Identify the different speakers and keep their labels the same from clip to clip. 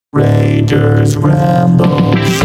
Speaker 1: Raiders Rambles.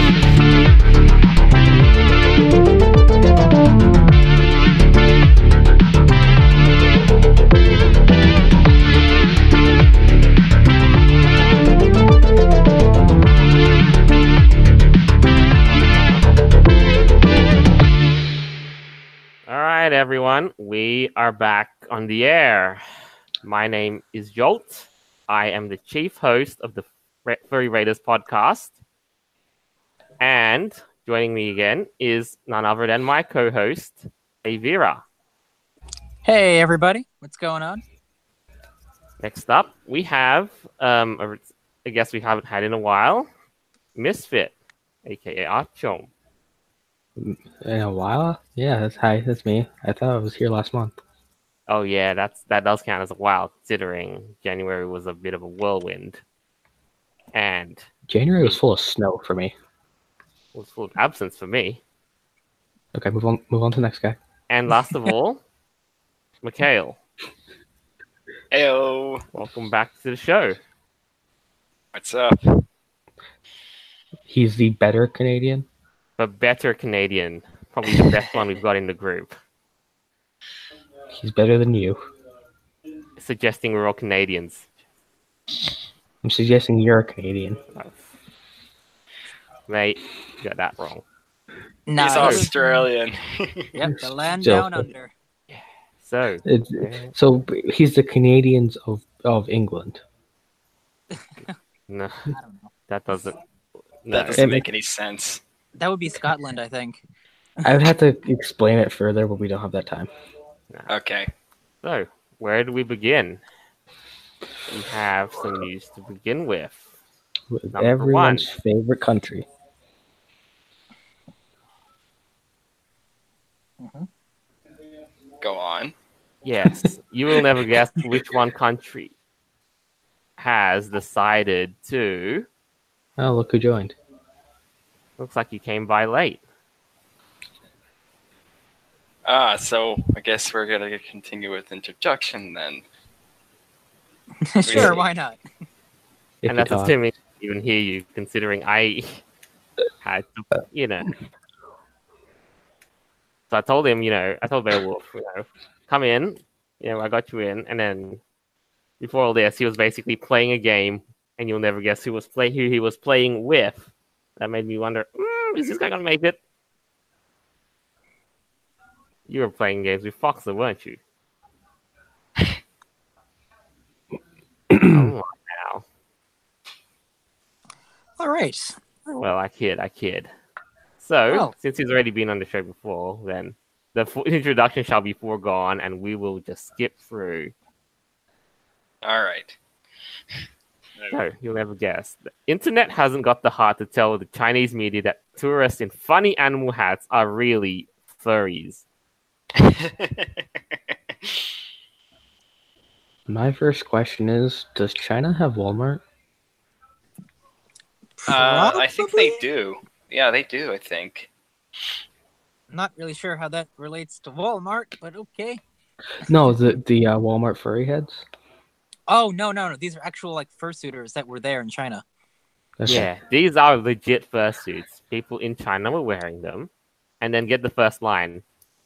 Speaker 2: All right, everyone, we are back on the air. My name is Jolt. I am the chief host of the Furry Raiders podcast. And joining me again is none other than my co-host, Avira.
Speaker 3: Hey, everybody. What's going on?
Speaker 2: Next up, we have a guest we haven't had in a while, Misfit, a.k.a. Archon.
Speaker 4: In a while? Yeah, that's me. I thought I was here last month.
Speaker 2: Oh yeah, that does count as a while, considering January was a bit of a whirlwind. And
Speaker 4: January was full of snow for me.
Speaker 2: it was full of absence for me.
Speaker 4: Okay, move on to the next guy.
Speaker 2: And last of all, Mikhail.
Speaker 5: Heyo,
Speaker 2: Welcome back to the show.
Speaker 5: what's up?
Speaker 4: He's the better Canadian.
Speaker 2: The better Canadian. Probably the best one we've got in the group.
Speaker 4: He's better than you.
Speaker 2: Suggesting we're all Canadians.
Speaker 4: I'm suggesting you're a Canadian.
Speaker 2: Mate, you got that wrong.
Speaker 3: No,
Speaker 5: He's Australian.
Speaker 3: Yep, the land
Speaker 4: Still.
Speaker 3: down under.
Speaker 2: So,
Speaker 4: So he's the Canadians of England.
Speaker 2: no,
Speaker 3: I don't know.
Speaker 2: that doesn't... No.
Speaker 5: That doesn't make any sense.
Speaker 3: That would be Scotland, I think.
Speaker 4: I would have to explain it further, but we don't have that time.
Speaker 5: Okay.
Speaker 2: So, where do we begin? We have some news to begin with.
Speaker 4: With
Speaker 2: Number
Speaker 4: everyone's favorite country.
Speaker 5: Go on.
Speaker 2: Yes, you will never guess which one country has decided to...
Speaker 4: Oh, look who joined.
Speaker 2: Looks like you came by late.
Speaker 5: So I guess we're gonna continue with introduction then.
Speaker 3: Sure, why not?
Speaker 4: If
Speaker 2: And
Speaker 4: you
Speaker 2: that's
Speaker 4: talk.
Speaker 2: assuming I even hear you, considering I had to, So I told him, I told Beowulf, come in, I got you in, and then before all this, he was basically playing a game, and you'll never guess who he was playing with. That made me wonder, is this guy gonna make it? You were playing games with Foxer, weren't you? Come on now.
Speaker 3: All right.
Speaker 2: Well, I kid. So,
Speaker 3: Well.
Speaker 2: since he's already been on the show before, then the introduction shall be foregone, and we will just skip through.
Speaker 5: All right.
Speaker 2: So, you'll never guess. The internet hasn't got the heart to tell the Chinese media that tourists in funny animal hats are really furries.
Speaker 4: My first question is, does China have Walmart?
Speaker 5: I think they
Speaker 3: Probably?
Speaker 5: do. Yeah, they do. I think.
Speaker 3: Not really sure how that relates to Walmart, but okay.
Speaker 4: No, the Walmart furry heads?
Speaker 3: Oh, no. These are actual fursuiters that were there in China.
Speaker 4: Okay.
Speaker 2: Yeah, these are legit fursuits. People in China were wearing them. And then get the first line.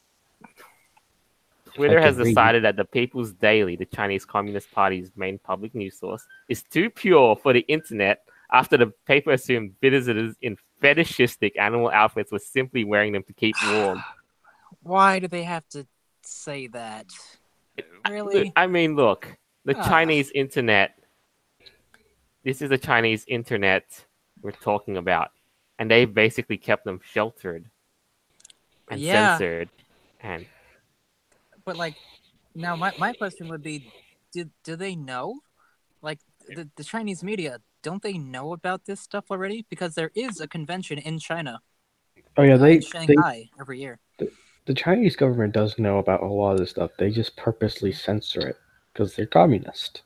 Speaker 2: Twitter
Speaker 4: I
Speaker 2: has
Speaker 4: can read.
Speaker 2: decided that the People's Daily, the Chinese Communist Party's main public news source, is too pure for the internet after the paper assumed visitors in fetishistic animal outfits were simply wearing them to keep warm.
Speaker 3: Why do they have to say that? Really?
Speaker 2: Look, the
Speaker 3: Ah.
Speaker 2: Chinese internet, this is the Chinese internet we're talking about, and they basically kept them sheltered and
Speaker 3: Yeah.
Speaker 2: censored. And
Speaker 3: But now my question would be, do they know? The Chinese media, don't they know about this stuff already? Because there is a convention in China,
Speaker 4: Oh yeah,
Speaker 3: in Shanghai every year.
Speaker 4: the Chinese government does know about a lot of this stuff. They just purposely censor it because they're communist.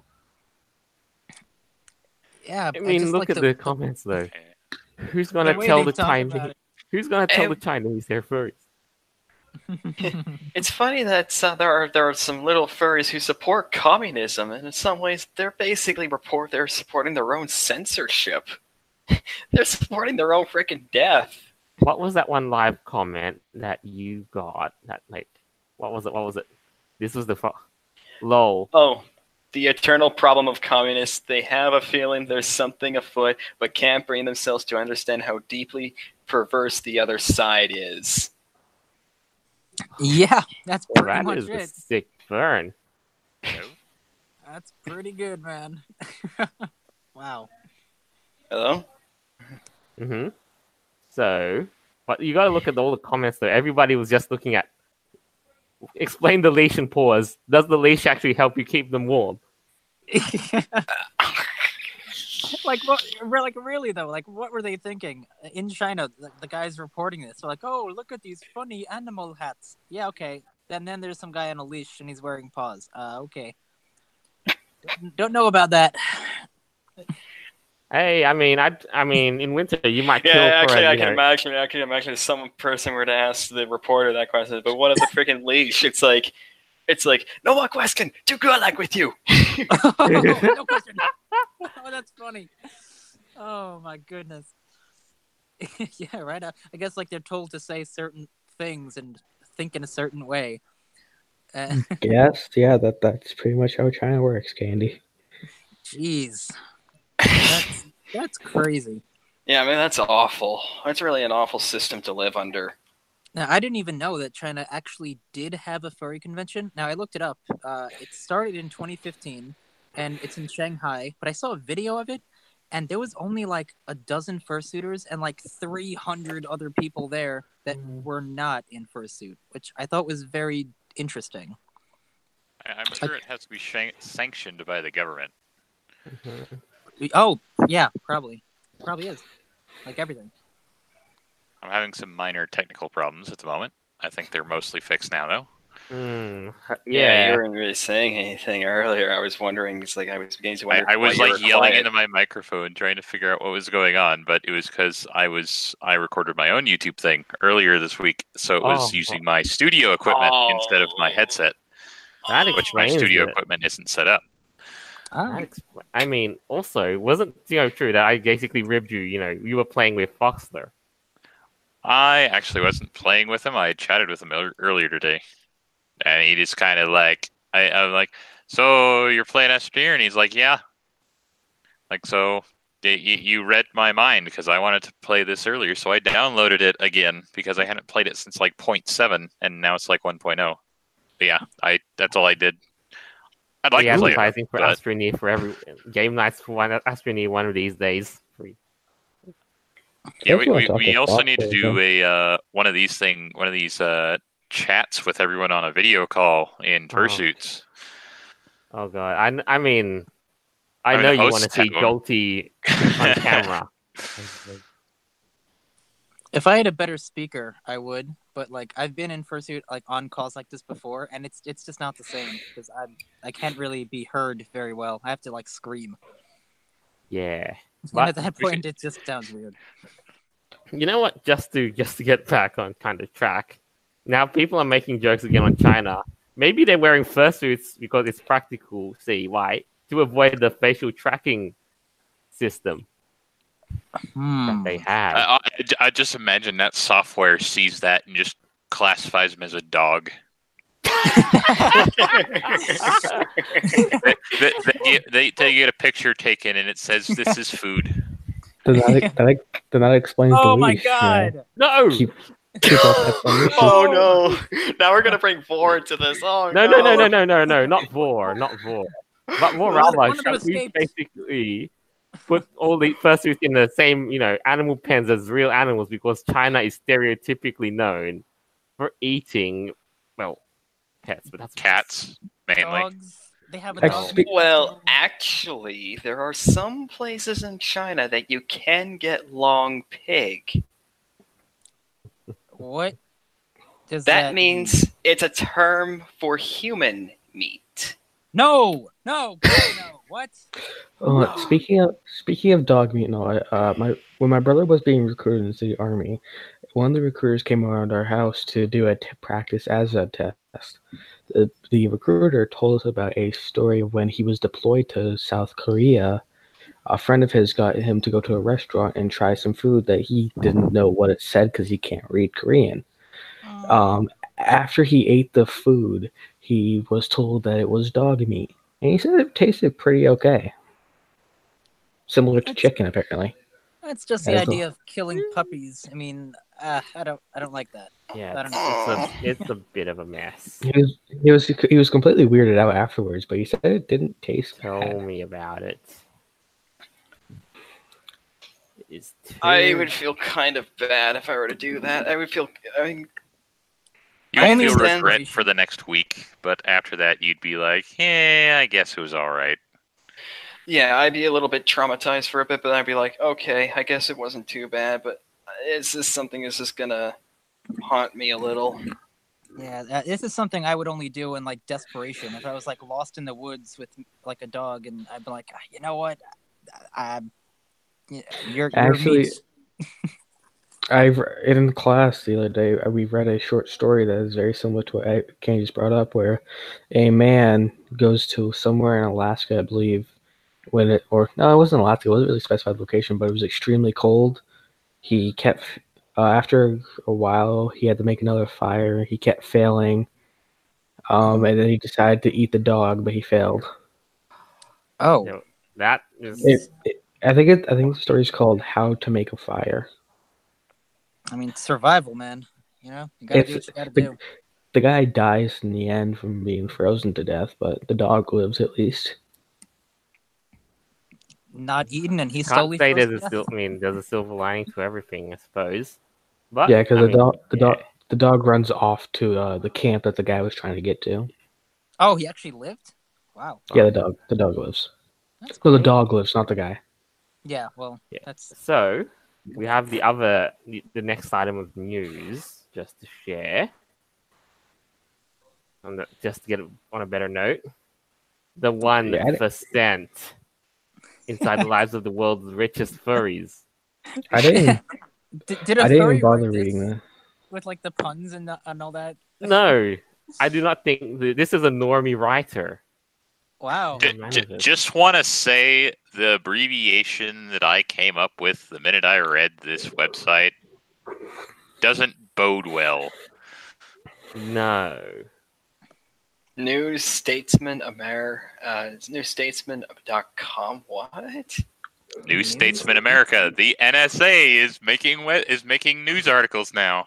Speaker 3: Yeah,
Speaker 2: look at the comments though.
Speaker 5: Okay.
Speaker 2: Who's gonna
Speaker 3: way
Speaker 2: tell
Speaker 3: they
Speaker 2: the
Speaker 3: talk
Speaker 2: Chinese?
Speaker 3: about it.
Speaker 2: Who's gonna tell the Chinese they're furries?
Speaker 5: It's funny that there are some little furries who support communism, and in some ways they're supporting their own censorship. They're supporting their own freaking death.
Speaker 2: What was that one live comment that you got? That like, what was it? What was it? This was the lol.
Speaker 5: Oh, the eternal problem of communists. They have a feeling there's something afoot, but can't bring themselves to understand how deeply perverse the other side is.
Speaker 3: Yeah, that's
Speaker 2: Well,
Speaker 3: pretty
Speaker 2: that
Speaker 3: much
Speaker 2: is a
Speaker 3: it.
Speaker 2: sick burn.
Speaker 3: That's pretty good, man. Wow.
Speaker 5: Hello?
Speaker 2: Mm-hmm. So, but you got to look at all the comments though. Everybody was just looking at. Explain the leash and pause. Does the leash actually help you keep them warm?
Speaker 3: Like what? Like really though? Like what were they thinking in China? The guys reporting this, they're like, "Oh, look at these funny animal hats." Yeah, okay. And then there's some guy on a leash and he's wearing paws. Okay. Don't know about that.
Speaker 2: Hey, I mean, in winter you might kill
Speaker 5: Yeah,
Speaker 2: for
Speaker 5: actually,
Speaker 2: a,
Speaker 5: I
Speaker 2: you
Speaker 5: can
Speaker 2: know,
Speaker 5: imagine. I can imagine if some person were to ask the reporter that question, but what of the freaking leash? It's like, no more question. Do good like with you.
Speaker 3: No question. Oh, that's funny. Oh my goodness. Yeah, right. I guess like they're told to say certain things and think in a certain way.
Speaker 4: Yes, yeah, that's pretty much how China works, Candy.
Speaker 3: Jeez, that's crazy.
Speaker 5: Yeah, I mean that's awful. That's really an awful system to live under.
Speaker 3: Now, I didn't even know that China actually did have a furry convention. Now, I looked it up. It started in 2015, and it's in Shanghai. But I saw a video of it, and there was only like a dozen fursuiters and like 300 other people there that were not in fursuit, which I thought was very interesting.
Speaker 1: I'm sure it has to be sanctioned by the government.
Speaker 3: Oh, yeah, probably. Probably is. Like everything.
Speaker 1: I'm having some minor technical problems at the moment. I think they're mostly fixed now, though.
Speaker 5: Yeah, you weren't really saying anything earlier. I was wondering. It's like I was beginning to wonder.
Speaker 1: I was
Speaker 5: why you
Speaker 1: like
Speaker 5: were
Speaker 1: yelling
Speaker 5: quiet.
Speaker 1: into my microphone, trying to figure out what was going on, but it was because I recorded my own YouTube thing earlier this week, so it was using my studio equipment instead of my headset, which my studio equipment isn't set up.
Speaker 2: I mean, also, wasn't true that I basically ribbed you? You were playing with Foxler.
Speaker 1: I actually wasn't playing with him. I chatted with him earlier today, and he just kind of like, I'm like, so you're playing Esper? And he's like, yeah. Like, so you read my mind because I wanted to play this earlier, so I downloaded it again because I hadn't played it since like 0.7, and now it's like 1.0. But yeah, that's all I did. I'd like to play
Speaker 2: advertising for Astroneer for every game nights for Astroneer one of these days.
Speaker 1: Yeah, we also need to do a one of these chats with everyone on a video call in fursuits.
Speaker 2: Oh god, I mean, I know you want to see Jolty on camera.
Speaker 3: If I had a better speaker, I would. But like, I've been in fursuit like on calls like this before, and it's just not the same because I can't really be heard very well. I have to like scream.
Speaker 2: Yeah,
Speaker 3: and at that point, it just sounds weird.
Speaker 2: You know what? Just to get back on kind of track. Now people are making jokes again on China. Maybe they're wearing fursuits because it's practical. See why? To avoid the facial tracking system that they have.
Speaker 1: I just imagine that software sees that and just classifies them as a dog. they get a picture taken and it says this is food.
Speaker 4: Then that explains the leash.
Speaker 3: Oh my god!
Speaker 2: No!
Speaker 4: Keep up
Speaker 5: Oh no! Now we're gonna bring Vor into this. Oh
Speaker 2: no! No! Not Vor. But more rather, we basically put all the fursuits in the same, animal pens as real animals because China is stereotypically known for eating, pets, but that's
Speaker 1: cats mainly.
Speaker 3: Dogs. They have a dog.
Speaker 5: Well, actually, there are some places in China that you can get long pig.
Speaker 3: What does
Speaker 5: that means? It's a term for human meat.
Speaker 3: No. What?
Speaker 4: No. Speaking of dog meat, when my brother was being recruited into the army, one of the recruiters came around our house to do a practice as a test. The recruiter told us about a story of when he was deployed to South Korea. A friend of his got him to go to a restaurant and try some food that he didn't know what it said because he can't read Korean. After he ate the food, he was told that it was dog meat, and he said it tasted pretty okay, similar to
Speaker 3: That's-
Speaker 4: chicken apparently.
Speaker 3: That's just the idea of killing puppies. I mean, I don't like that.
Speaker 2: Yeah,
Speaker 3: I don't
Speaker 2: it's a bit of a mess.
Speaker 4: He was completely weirded out afterwards, but he said it didn't taste
Speaker 2: Tell
Speaker 4: bad.
Speaker 2: me about it. It's
Speaker 5: I would feel kind of bad if I were to do that. I would feel. I mean,
Speaker 1: You
Speaker 5: I
Speaker 1: would feel
Speaker 5: understand-
Speaker 1: regret for the next week, but after that, you'd be like, I guess it was all right.
Speaker 5: yeah, I'd be a little bit traumatized for a bit, but I'd be like, okay, I guess it wasn't too bad. But is this something that's just gonna haunt me a little?
Speaker 3: Yeah, this is something I would only do in like desperation. If I was like lost in the woods with like a dog, and I'd be like, you know what, you're
Speaker 4: Actually,
Speaker 3: meat.
Speaker 4: in class the other day, we read a short story that is very similar to what Kenny just brought up, where a man goes to somewhere in Alaska, I believe, it wasn't Alaska, it wasn't really specified location, but it was extremely cold. He kept, after a while, he had to make another fire. He kept failing, and then he decided to eat the dog, but he failed.
Speaker 3: Oh,
Speaker 2: You know, that is
Speaker 4: I think the story's called "How to Make a Fire."
Speaker 3: I mean, survival, man. You know, you gotta do what you gotta do.
Speaker 4: The guy dies in the end from being frozen to death, but the dog lives at least.
Speaker 3: Not eaten, and he's
Speaker 2: can't
Speaker 3: slowly.
Speaker 2: say
Speaker 3: frozen
Speaker 2: there's
Speaker 3: to death.
Speaker 2: there's a silver lining to everything, I suppose. But
Speaker 4: Yeah, because
Speaker 2: I mean,
Speaker 4: the dog runs off to the camp that the guy was trying to get to.
Speaker 3: Oh, he actually lived. Wow,
Speaker 4: Yeah, the dog lives.
Speaker 3: that's
Speaker 4: So
Speaker 3: cool.
Speaker 4: the dog lives, not the guy.
Speaker 3: Yeah, well,
Speaker 2: Yeah.
Speaker 3: that's
Speaker 2: So we have the next item of news just to share, just to get it on a better note. The 1% inside the lives of the world's richest furries.
Speaker 4: I didn't.
Speaker 3: did a
Speaker 4: I didn't
Speaker 3: furry
Speaker 4: even bother
Speaker 3: write
Speaker 4: reading
Speaker 3: this
Speaker 4: that.
Speaker 3: with like the puns and all that.
Speaker 2: No, I do not think this is a normie writer.
Speaker 3: Wow.
Speaker 1: Just want to say the abbreviation that I came up with the minute I read this website doesn't bode well.
Speaker 2: No.
Speaker 5: New Statesman newstatesman.com. What?
Speaker 1: New Statesman America. The NSA is making news articles now.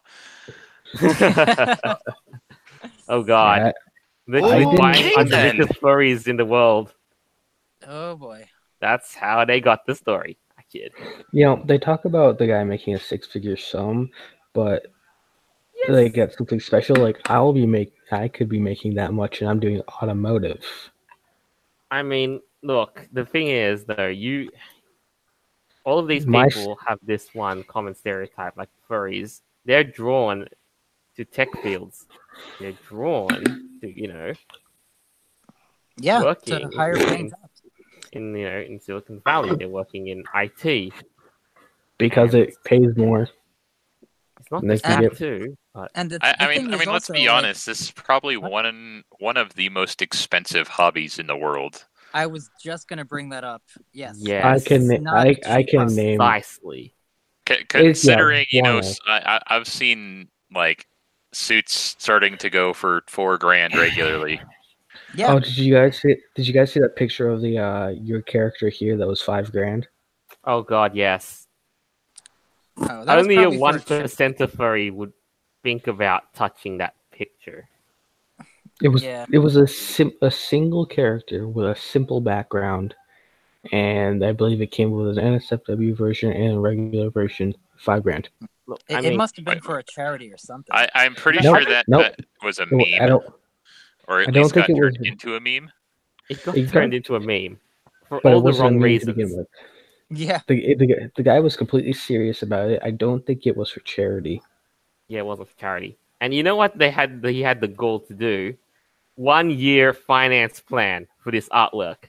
Speaker 2: Oh God.
Speaker 4: Yeah,
Speaker 2: Literally
Speaker 4: didn't-
Speaker 2: buying
Speaker 5: Okay,
Speaker 2: on the
Speaker 5: then.
Speaker 2: richest furries in the world.
Speaker 3: Oh boy.
Speaker 2: That's how they got the story. I kid.
Speaker 4: they talk about the guy making a six-figure sum, but they get something special. Like I could be making that much, and I'm doing automotive.
Speaker 2: I mean, look, the thing is though, all of these
Speaker 4: My-
Speaker 2: people have this one common stereotype, like furries. They're drawn to tech fields. They're drawn to,
Speaker 3: Yeah,
Speaker 2: Working
Speaker 3: to higher paying
Speaker 2: in-
Speaker 3: jobs.
Speaker 2: in Silicon Valley. They're working in IT.
Speaker 4: Because it pays more.
Speaker 2: It's not
Speaker 4: And they
Speaker 2: just
Speaker 4: can
Speaker 2: that
Speaker 4: get-
Speaker 2: too, but
Speaker 3: And the
Speaker 1: I
Speaker 3: thing
Speaker 1: mean,
Speaker 3: is
Speaker 1: let's
Speaker 3: also,
Speaker 1: be
Speaker 3: like,
Speaker 1: honest. This is probably one of the most expensive hobbies in the world.
Speaker 3: I was just gonna bring that up. Yes.
Speaker 2: Yes.
Speaker 4: I can
Speaker 3: It's not a
Speaker 4: I
Speaker 3: cheap
Speaker 4: can
Speaker 3: hobby.
Speaker 4: name.
Speaker 2: precisely.
Speaker 1: Considering,
Speaker 4: one of.
Speaker 1: I've seen like suits starting to go for $4,000 regularly.
Speaker 3: Yeah.
Speaker 4: Oh, did you guys see that picture of the your character here that was $5,000?
Speaker 2: Oh God, yes.
Speaker 3: Oh, that was
Speaker 2: Only a
Speaker 3: probably for
Speaker 2: 1% of furry would think about touching that picture.
Speaker 4: It was
Speaker 3: Yeah.
Speaker 4: it was a single character with a simple background, and I believe it came with an NSFW version and a regular version. $5,000.
Speaker 2: Look,
Speaker 3: It must have been for a charity or something.
Speaker 1: I'm pretty
Speaker 4: Nope,
Speaker 1: sure that
Speaker 4: nope.
Speaker 1: was a
Speaker 4: I
Speaker 1: meme,
Speaker 4: don't.
Speaker 1: or
Speaker 4: I
Speaker 1: at
Speaker 4: don't
Speaker 1: least
Speaker 4: think
Speaker 1: got
Speaker 4: it was-
Speaker 1: turned into a meme.
Speaker 2: it got
Speaker 4: it
Speaker 2: turned
Speaker 4: got-
Speaker 2: into a meme for
Speaker 4: But
Speaker 2: all
Speaker 4: it
Speaker 2: the
Speaker 4: wasn't a
Speaker 2: wrong
Speaker 4: meme to
Speaker 2: reasons.
Speaker 4: begin with.
Speaker 3: Yeah.
Speaker 4: The guy was completely serious about it. I don't think it was for charity.
Speaker 2: Yeah, it wasn't for charity. And you know what he had the goal to do? 1 year finance plan for this artwork.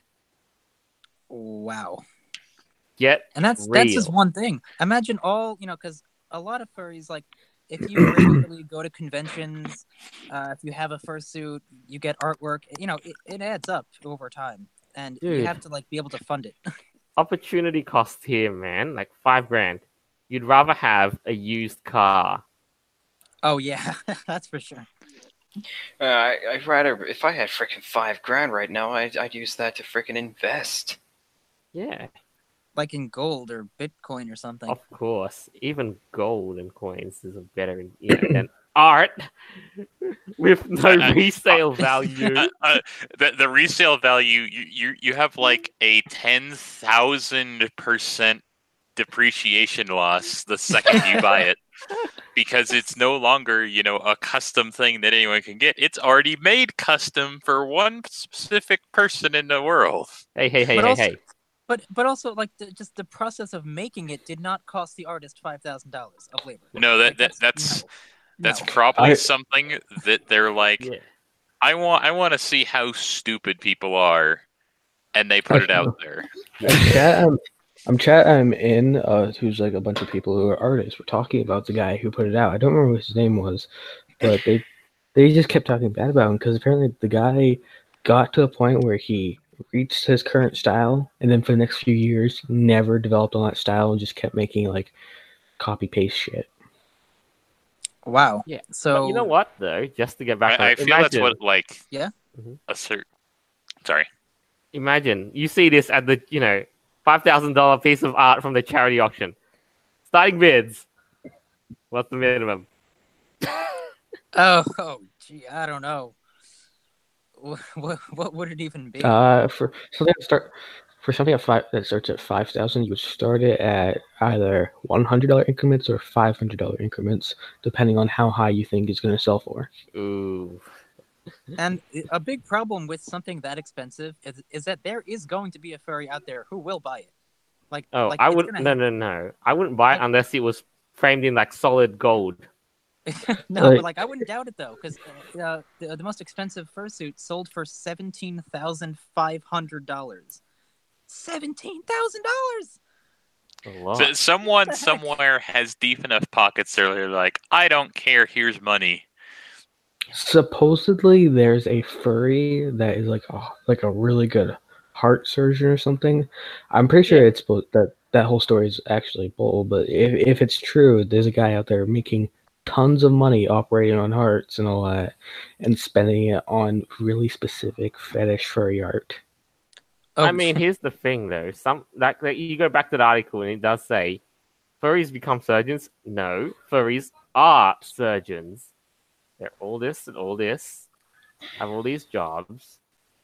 Speaker 3: Wow.
Speaker 2: Get
Speaker 3: And that's
Speaker 2: real.
Speaker 3: just one thing. Imagine all, because a lot of furries, like if you regularly go to conventions, if you have a fursuit, you get artwork. You know, it adds up over time, and you
Speaker 2: Dude.
Speaker 3: have to like be able to fund it.
Speaker 2: Opportunity cost here, man, like $5,000. You'd rather have a used car.
Speaker 3: Oh yeah, that's for sure.
Speaker 5: I'd rather, if I had freaking $5,000 right now, I'd use that to freaking invest.
Speaker 2: Yeah,
Speaker 3: Like in gold or Bitcoin or something.
Speaker 2: of course. Even gold and coins is better, than art with no resale value.
Speaker 1: The resale value, you have like a 10,000% depreciation loss the second you buy it, because it's no longer a custom thing that anyone can get. It's already made custom for one specific person in the world.
Speaker 2: Hey.
Speaker 3: But also like just the process of making it did not cost the artist $5,000 of labor.
Speaker 1: No,
Speaker 3: Like,
Speaker 1: that's
Speaker 3: no.
Speaker 1: probably something that they're like,
Speaker 2: Yeah.
Speaker 1: I want to see how stupid people are, and they put it out there.
Speaker 4: I'm in, who's like a bunch of people who are artists. We're talking about the guy who put it out. I don't remember what his name was, but they just kept talking bad about him because apparently the guy got to a point where he reached his current style, and then for the next few years never developed on that style and just kept making like copy paste shit.
Speaker 3: Wow.
Speaker 2: Yeah.
Speaker 3: So
Speaker 2: But you know what though? Just to get back on
Speaker 1: I
Speaker 2: it,
Speaker 1: feel that's what
Speaker 3: Yeah?
Speaker 1: a certain. Sorry.
Speaker 2: imagine you see this at the $5,000 piece of art from the charity auction. Starting bids. What's the minimum?
Speaker 3: oh gee, I don't know. What would it even be?
Speaker 4: For something that starts at 5,000, you would start it at either $100 increments or $500 increments, depending on how high you think it's going to sell for.
Speaker 2: Ooh.
Speaker 3: And a big problem with something that expensive is that there is going to be a furry out there who will buy it. Like,
Speaker 2: Oh,
Speaker 3: like
Speaker 2: I
Speaker 3: it's
Speaker 2: wouldn't.
Speaker 3: gonna
Speaker 2: No. I wouldn't buy it unless it was framed in like solid gold.
Speaker 3: No,
Speaker 4: Like-
Speaker 3: but like I wouldn't doubt it though, because the most expensive fursuit sold for $17,500. $17,000.
Speaker 2: A lot.
Speaker 1: So someone
Speaker 3: What the heck?
Speaker 1: somewhere has deep enough pockets. They're like, I don't care. Here's money.
Speaker 4: Supposedly, there's a furry that is like a really good heart surgeon or something. I'm pretty sure it's that whole story is actually bull. But if it's true, there's a guy out there making tons of money operating on hearts and all that, and spending it on really specific fetish furry art.
Speaker 3: Oh,
Speaker 2: I mean, here's the thing though. You go back to the article and it does say furries become surgeons. No, furries are surgeons. They're all this and all this, have all these jobs,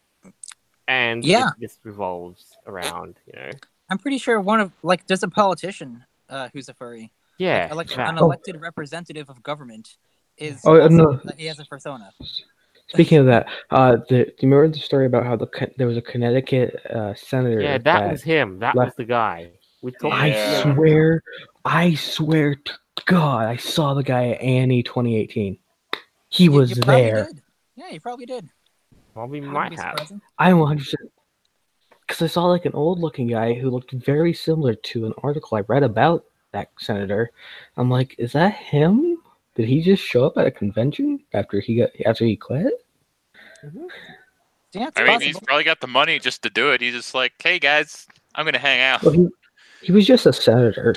Speaker 2: and
Speaker 3: Yeah.
Speaker 2: it just revolves around,
Speaker 3: I'm pretty sure there's a politician who's a furry.
Speaker 2: Yeah,
Speaker 3: Like
Speaker 2: that.
Speaker 3: an elected representative of government is.
Speaker 4: Oh,
Speaker 3: also-
Speaker 4: no.
Speaker 3: He has a persona.
Speaker 4: Speaking of that, do you remember the story about how there was a Connecticut senator?
Speaker 2: Yeah, that was him. That was the guy. We talked.
Speaker 5: Yeah.
Speaker 4: I swear to God, I saw the guy at Annie 2018. He
Speaker 3: You
Speaker 4: was
Speaker 3: probably
Speaker 4: there.
Speaker 3: did. Yeah, you probably did.
Speaker 2: Well, we
Speaker 3: Wouldn't
Speaker 2: might
Speaker 3: be
Speaker 2: have.
Speaker 3: surprising.
Speaker 4: I'm 100%. Because I saw like an old-looking guy who looked very similar to an article I read about that senator. I'm like, is that him? Did he just show up at a convention after he quit?
Speaker 3: Yeah, it's
Speaker 1: I mean, he's
Speaker 3: possible.
Speaker 1: probably got the money just to do it. He's just like, hey guys, I'm gonna hang out.
Speaker 4: Well, he was just a senator.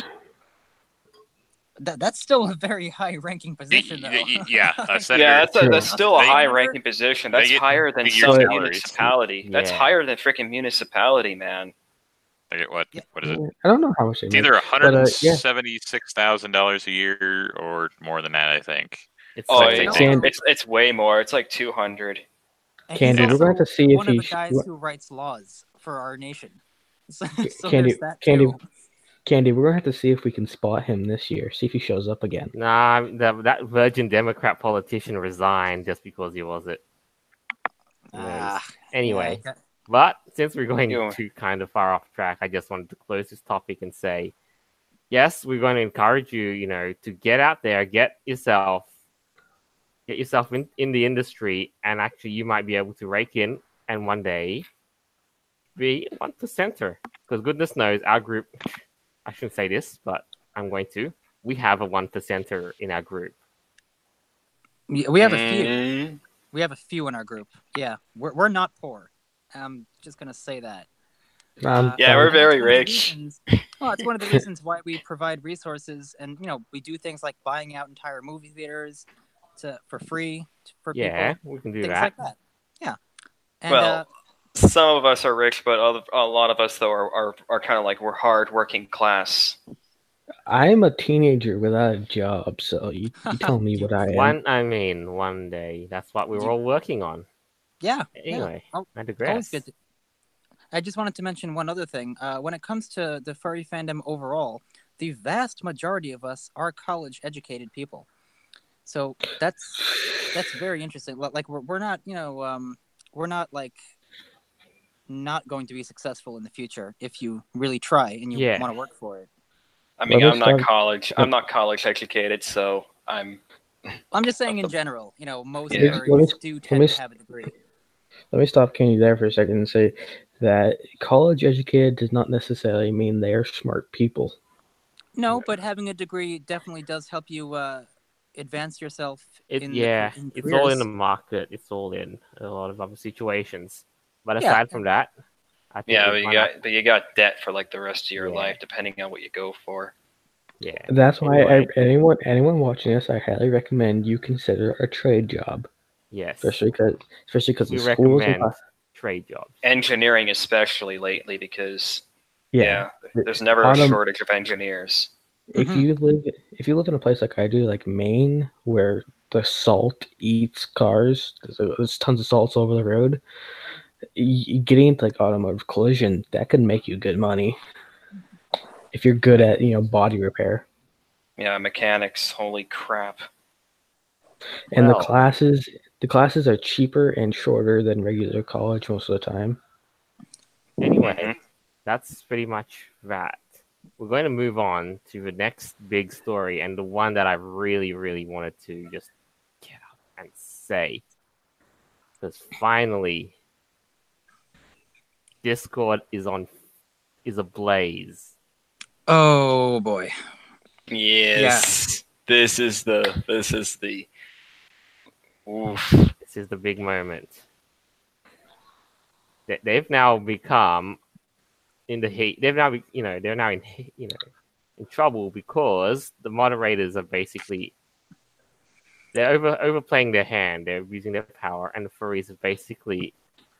Speaker 3: That's still a very high-ranking position, though.
Speaker 1: Yeah, a senator.
Speaker 5: Yeah, that's still a
Speaker 1: They-
Speaker 5: high-ranking position. That's
Speaker 1: they get
Speaker 5: higher than
Speaker 1: bigger
Speaker 5: some
Speaker 1: salaries.
Speaker 5: municipality. That's
Speaker 2: Yeah.
Speaker 5: higher than freaking municipality, man.
Speaker 1: I get what?
Speaker 3: Yeah.
Speaker 1: What is it?
Speaker 4: I don't know how much they
Speaker 1: It's
Speaker 4: make.
Speaker 1: either
Speaker 4: yeah.
Speaker 1: $176,000 a year or more than that. I think.
Speaker 2: It's
Speaker 5: Oh,
Speaker 2: like-
Speaker 3: yeah.
Speaker 5: it's way more. It's like 200.
Speaker 3: And
Speaker 4: Candy,
Speaker 3: he's
Speaker 4: we're going to
Speaker 3: also
Speaker 4: see if
Speaker 3: one of the
Speaker 4: he.
Speaker 3: guys who writes laws for our nation. So
Speaker 4: Candy,
Speaker 3: there's that
Speaker 4: Candy,
Speaker 3: too.
Speaker 4: Candy, we're going to have to see if we can spot him this year. See if he shows up again.
Speaker 2: Nah, that Virgin Democrat politician resigned just because he was it.
Speaker 3: Ah,
Speaker 2: Anyway,
Speaker 3: yeah,
Speaker 2: but since we're going
Speaker 5: Yeah.
Speaker 2: too kind of far off track, I just wanted to close this topic and say, yes, we're going to encourage you, to get out there, get yourself in the industry, and actually you might be able to rake in and one day be 1%er. Because goodness knows our group, I shouldn't say this, but I'm going to. we have a 1%er in our group.
Speaker 3: We have a few.
Speaker 5: Mm.
Speaker 3: We have a few in our group. Yeah, we're not poor. I'm just gonna say that.
Speaker 5: Yeah, we're
Speaker 3: and
Speaker 5: very
Speaker 3: that's one of the
Speaker 5: rich.
Speaker 3: reasons- Well, it's one of the reasons why we provide resources, and we do things like buying out entire movie theaters for free for
Speaker 2: Yeah,
Speaker 3: people,
Speaker 2: we can do
Speaker 3: things
Speaker 2: that.
Speaker 3: like that. Yeah, and
Speaker 5: Well, some of us are rich, but a lot of us though are kind of like we're hard working class.
Speaker 4: I'm a teenager without a job, so you tell me what I am.
Speaker 2: One day. That's what we were all working on.
Speaker 3: yeah.
Speaker 2: Anyway,
Speaker 3: Yeah.
Speaker 2: I
Speaker 3: Always
Speaker 2: digress.
Speaker 3: good. I just wanted to mention one other thing. When it comes to the furry fandom overall, the vast majority of us are college-educated people. So that's very interesting. Like we're not, we're not like not going to be successful in the future if you really try and you
Speaker 2: Yeah.
Speaker 3: want to work for it.
Speaker 5: I mean,
Speaker 4: Let me
Speaker 5: I'm not
Speaker 4: start-
Speaker 5: college. I'm not college educated, so I'm.
Speaker 3: I'm just saying in general, most
Speaker 5: Yeah.
Speaker 3: furries do tend to have a degree.
Speaker 4: Let me stop Kenny there for a second and say that college educated does not necessarily mean they are smart people.
Speaker 3: No, but having a degree definitely does help you advance yourself
Speaker 2: It's
Speaker 3: in
Speaker 2: all in
Speaker 3: careers.
Speaker 2: the market. It's all in a lot of other situations. But
Speaker 3: Yeah.
Speaker 2: aside from that, I think
Speaker 5: Yeah,
Speaker 2: we
Speaker 5: but you got debt for like the rest of your
Speaker 2: Yeah.
Speaker 5: life, depending on what you go for.
Speaker 2: yeah.
Speaker 4: That's why
Speaker 2: Anyway.
Speaker 4: anyone watching this, I highly recommend you consider a trade job,
Speaker 2: Yes.
Speaker 4: especially because
Speaker 2: we
Speaker 4: the schools
Speaker 2: recommend trade jobs.
Speaker 5: Engineering, especially lately, because
Speaker 4: yeah.
Speaker 5: there's never a
Speaker 4: Autumn-
Speaker 5: shortage of engineers.
Speaker 4: If you live in a place like I do, like Maine, where the salt eats cars, there's tons of salts over the road. Getting into like automotive collision, that could make you good money if you're good at body repair.
Speaker 5: Yeah, mechanics. Holy crap!
Speaker 4: And
Speaker 2: Well.
Speaker 4: the classes are cheaper and shorter than regular college most of the time.
Speaker 2: Anyway,
Speaker 5: Mhm.
Speaker 2: that's pretty much that. We're going to move on to the next big story, and the one that I really, really wanted to just get up and say. Because finally, Discord is ablaze.
Speaker 3: Oh boy.
Speaker 5: Yes. This is the. Oof.
Speaker 2: This is the big moment. They've now become in the heat. They're now in trouble because the moderators are basically they're overplaying their hand. They're abusing their power, and the furries have basically,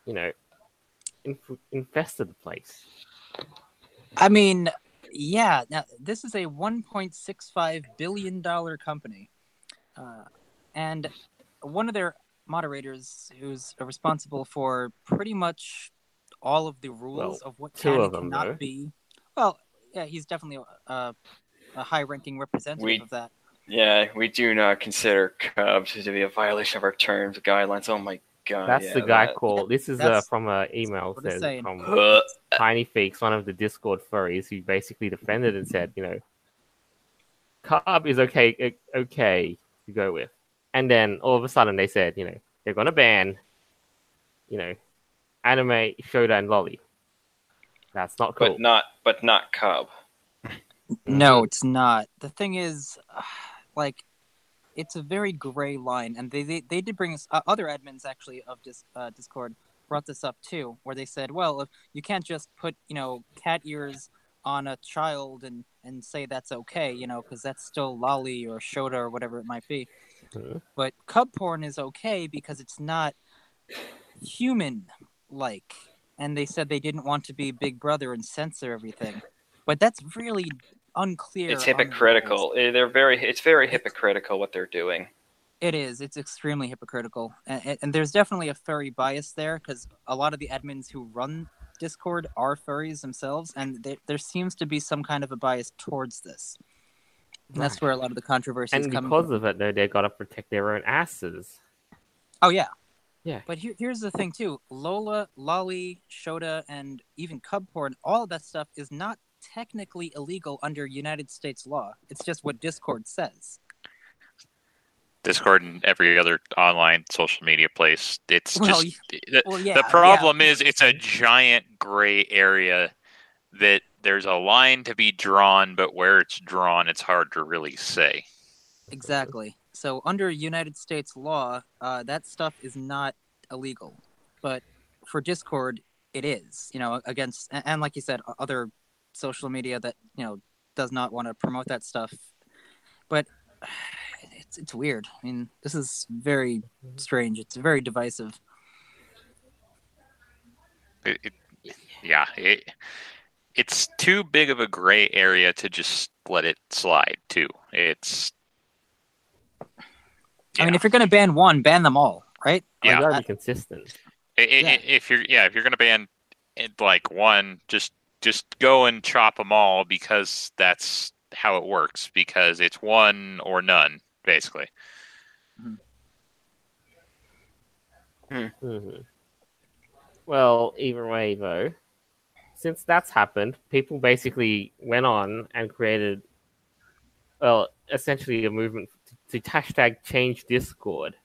Speaker 2: infested the place.
Speaker 3: I mean, yeah. Now this is a $1.65 billion company, and one of their moderators, who's responsible for pretty much all of the rules of what
Speaker 2: two
Speaker 3: can
Speaker 2: of
Speaker 3: and
Speaker 2: them,
Speaker 3: cannot
Speaker 2: though.
Speaker 3: be. Well, yeah, he's definitely a high-ranking representative of that.
Speaker 5: Yeah, we do not consider Cubs to be a violation of our terms and guidelines. Oh my god.
Speaker 2: That's
Speaker 5: yeah,
Speaker 2: the guy
Speaker 5: that-
Speaker 2: called. This is
Speaker 3: That's
Speaker 2: from an email
Speaker 3: what it's
Speaker 2: says
Speaker 3: saying.
Speaker 2: from
Speaker 5: Uh,
Speaker 2: Tiny Feeks, one of the Discord furries, who basically defended and said, Cub is okay to go with. And then all of a sudden they said, they're going to ban, anime, Shota, and Lolly. That's not cool.
Speaker 5: but not Cub.
Speaker 3: No, it's not. The thing is, like, it's a very gray line, and they did bring us other admins actually of Discord brought this up too, where they said, well, if you can't just put cat ears on a child and say that's okay, because that's still lolly or shota or whatever it might be.
Speaker 2: Mhm.
Speaker 3: But cub porn is okay because it's not human like, and they said they didn't want to be Big Brother and censor everything, but that's really unclear.
Speaker 5: It's
Speaker 3: on the rules.
Speaker 5: hypocritical. It's very hypocritical what they're doing.
Speaker 3: It is. It's extremely hypocritical, and there's definitely a furry bias there because a lot of the admins who run Discord are furries themselves, and there seems to be some kind of a bias towards this. And that's where a lot of the controversy is
Speaker 2: And
Speaker 3: coming
Speaker 2: because
Speaker 3: from.
Speaker 2: of it, though, they got to protect their own asses.
Speaker 3: Oh yeah,
Speaker 2: Yeah.
Speaker 3: But here's the thing too: Lola, Lolly, Shota, and even cub porn. All of that stuff is not technically illegal under United States law. It's just what Discord says.
Speaker 1: Discord and every other online social media place. It's
Speaker 3: Well,
Speaker 1: just
Speaker 3: well, yeah,
Speaker 1: the problem is it's a giant gray area that there's a line to be drawn, but where it's drawn, it's hard to really say.
Speaker 3: Exactly. So under United States law, that stuff is not illegal, but for Discord, it is. Against and like you said, other social media that does not want to promote that stuff. But it's weird. I mean, this is very strange. It's very divisive.
Speaker 1: It's too big of a gray area to just let it slide too.
Speaker 3: I mean, if you're going to ban one, ban them all, right?
Speaker 1: Yeah.
Speaker 2: You gotta be consistent.
Speaker 1: If you're gonna ban like one, just go and chop them all, because that's how it works. Because it's one or none, basically.
Speaker 2: Mm-hmm. Well, either way, though, since that's happened, people basically went on and created, well, essentially a movement to hashtag change Discord.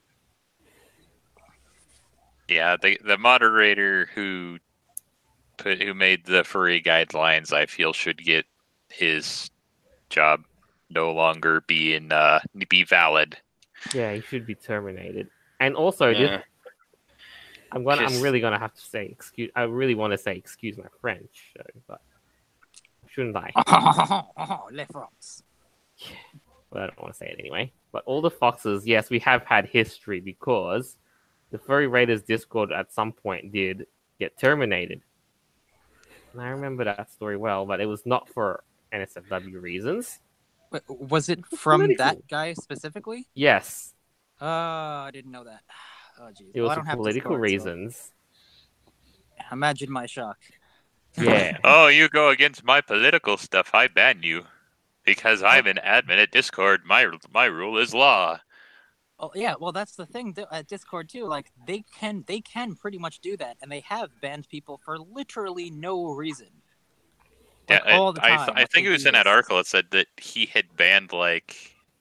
Speaker 1: Yeah, the moderator who made the furry guidelines, I feel, should get his job no longer be valid.
Speaker 2: Yeah, he should be terminated. And also, I'm really gonna have to say excuse. I really want to say excuse my French, but shouldn't I?
Speaker 3: Les France.
Speaker 2: But I don't want to say it anyway. But all the foxes, yes, we have had history, because the Furry Raiders Discord at some point did get terminated. And I remember that story well, but it was not for NSFW reasons.
Speaker 3: Wait, was it from that guy specifically?
Speaker 2: Yes.
Speaker 3: I didn't know that. Oh, geez.
Speaker 2: It was for political reasons.
Speaker 3: So imagine my shock.
Speaker 2: Yeah.
Speaker 1: Oh, you go against my political stuff, I ban you. Because I'm an admin at Discord, my rule is law.
Speaker 3: Oh yeah, well that's the thing at Discord too. Like they can pretty much do that, and they have banned people for literally no reason. Like, all the time.
Speaker 1: I think it was in that article. It said that he had banned like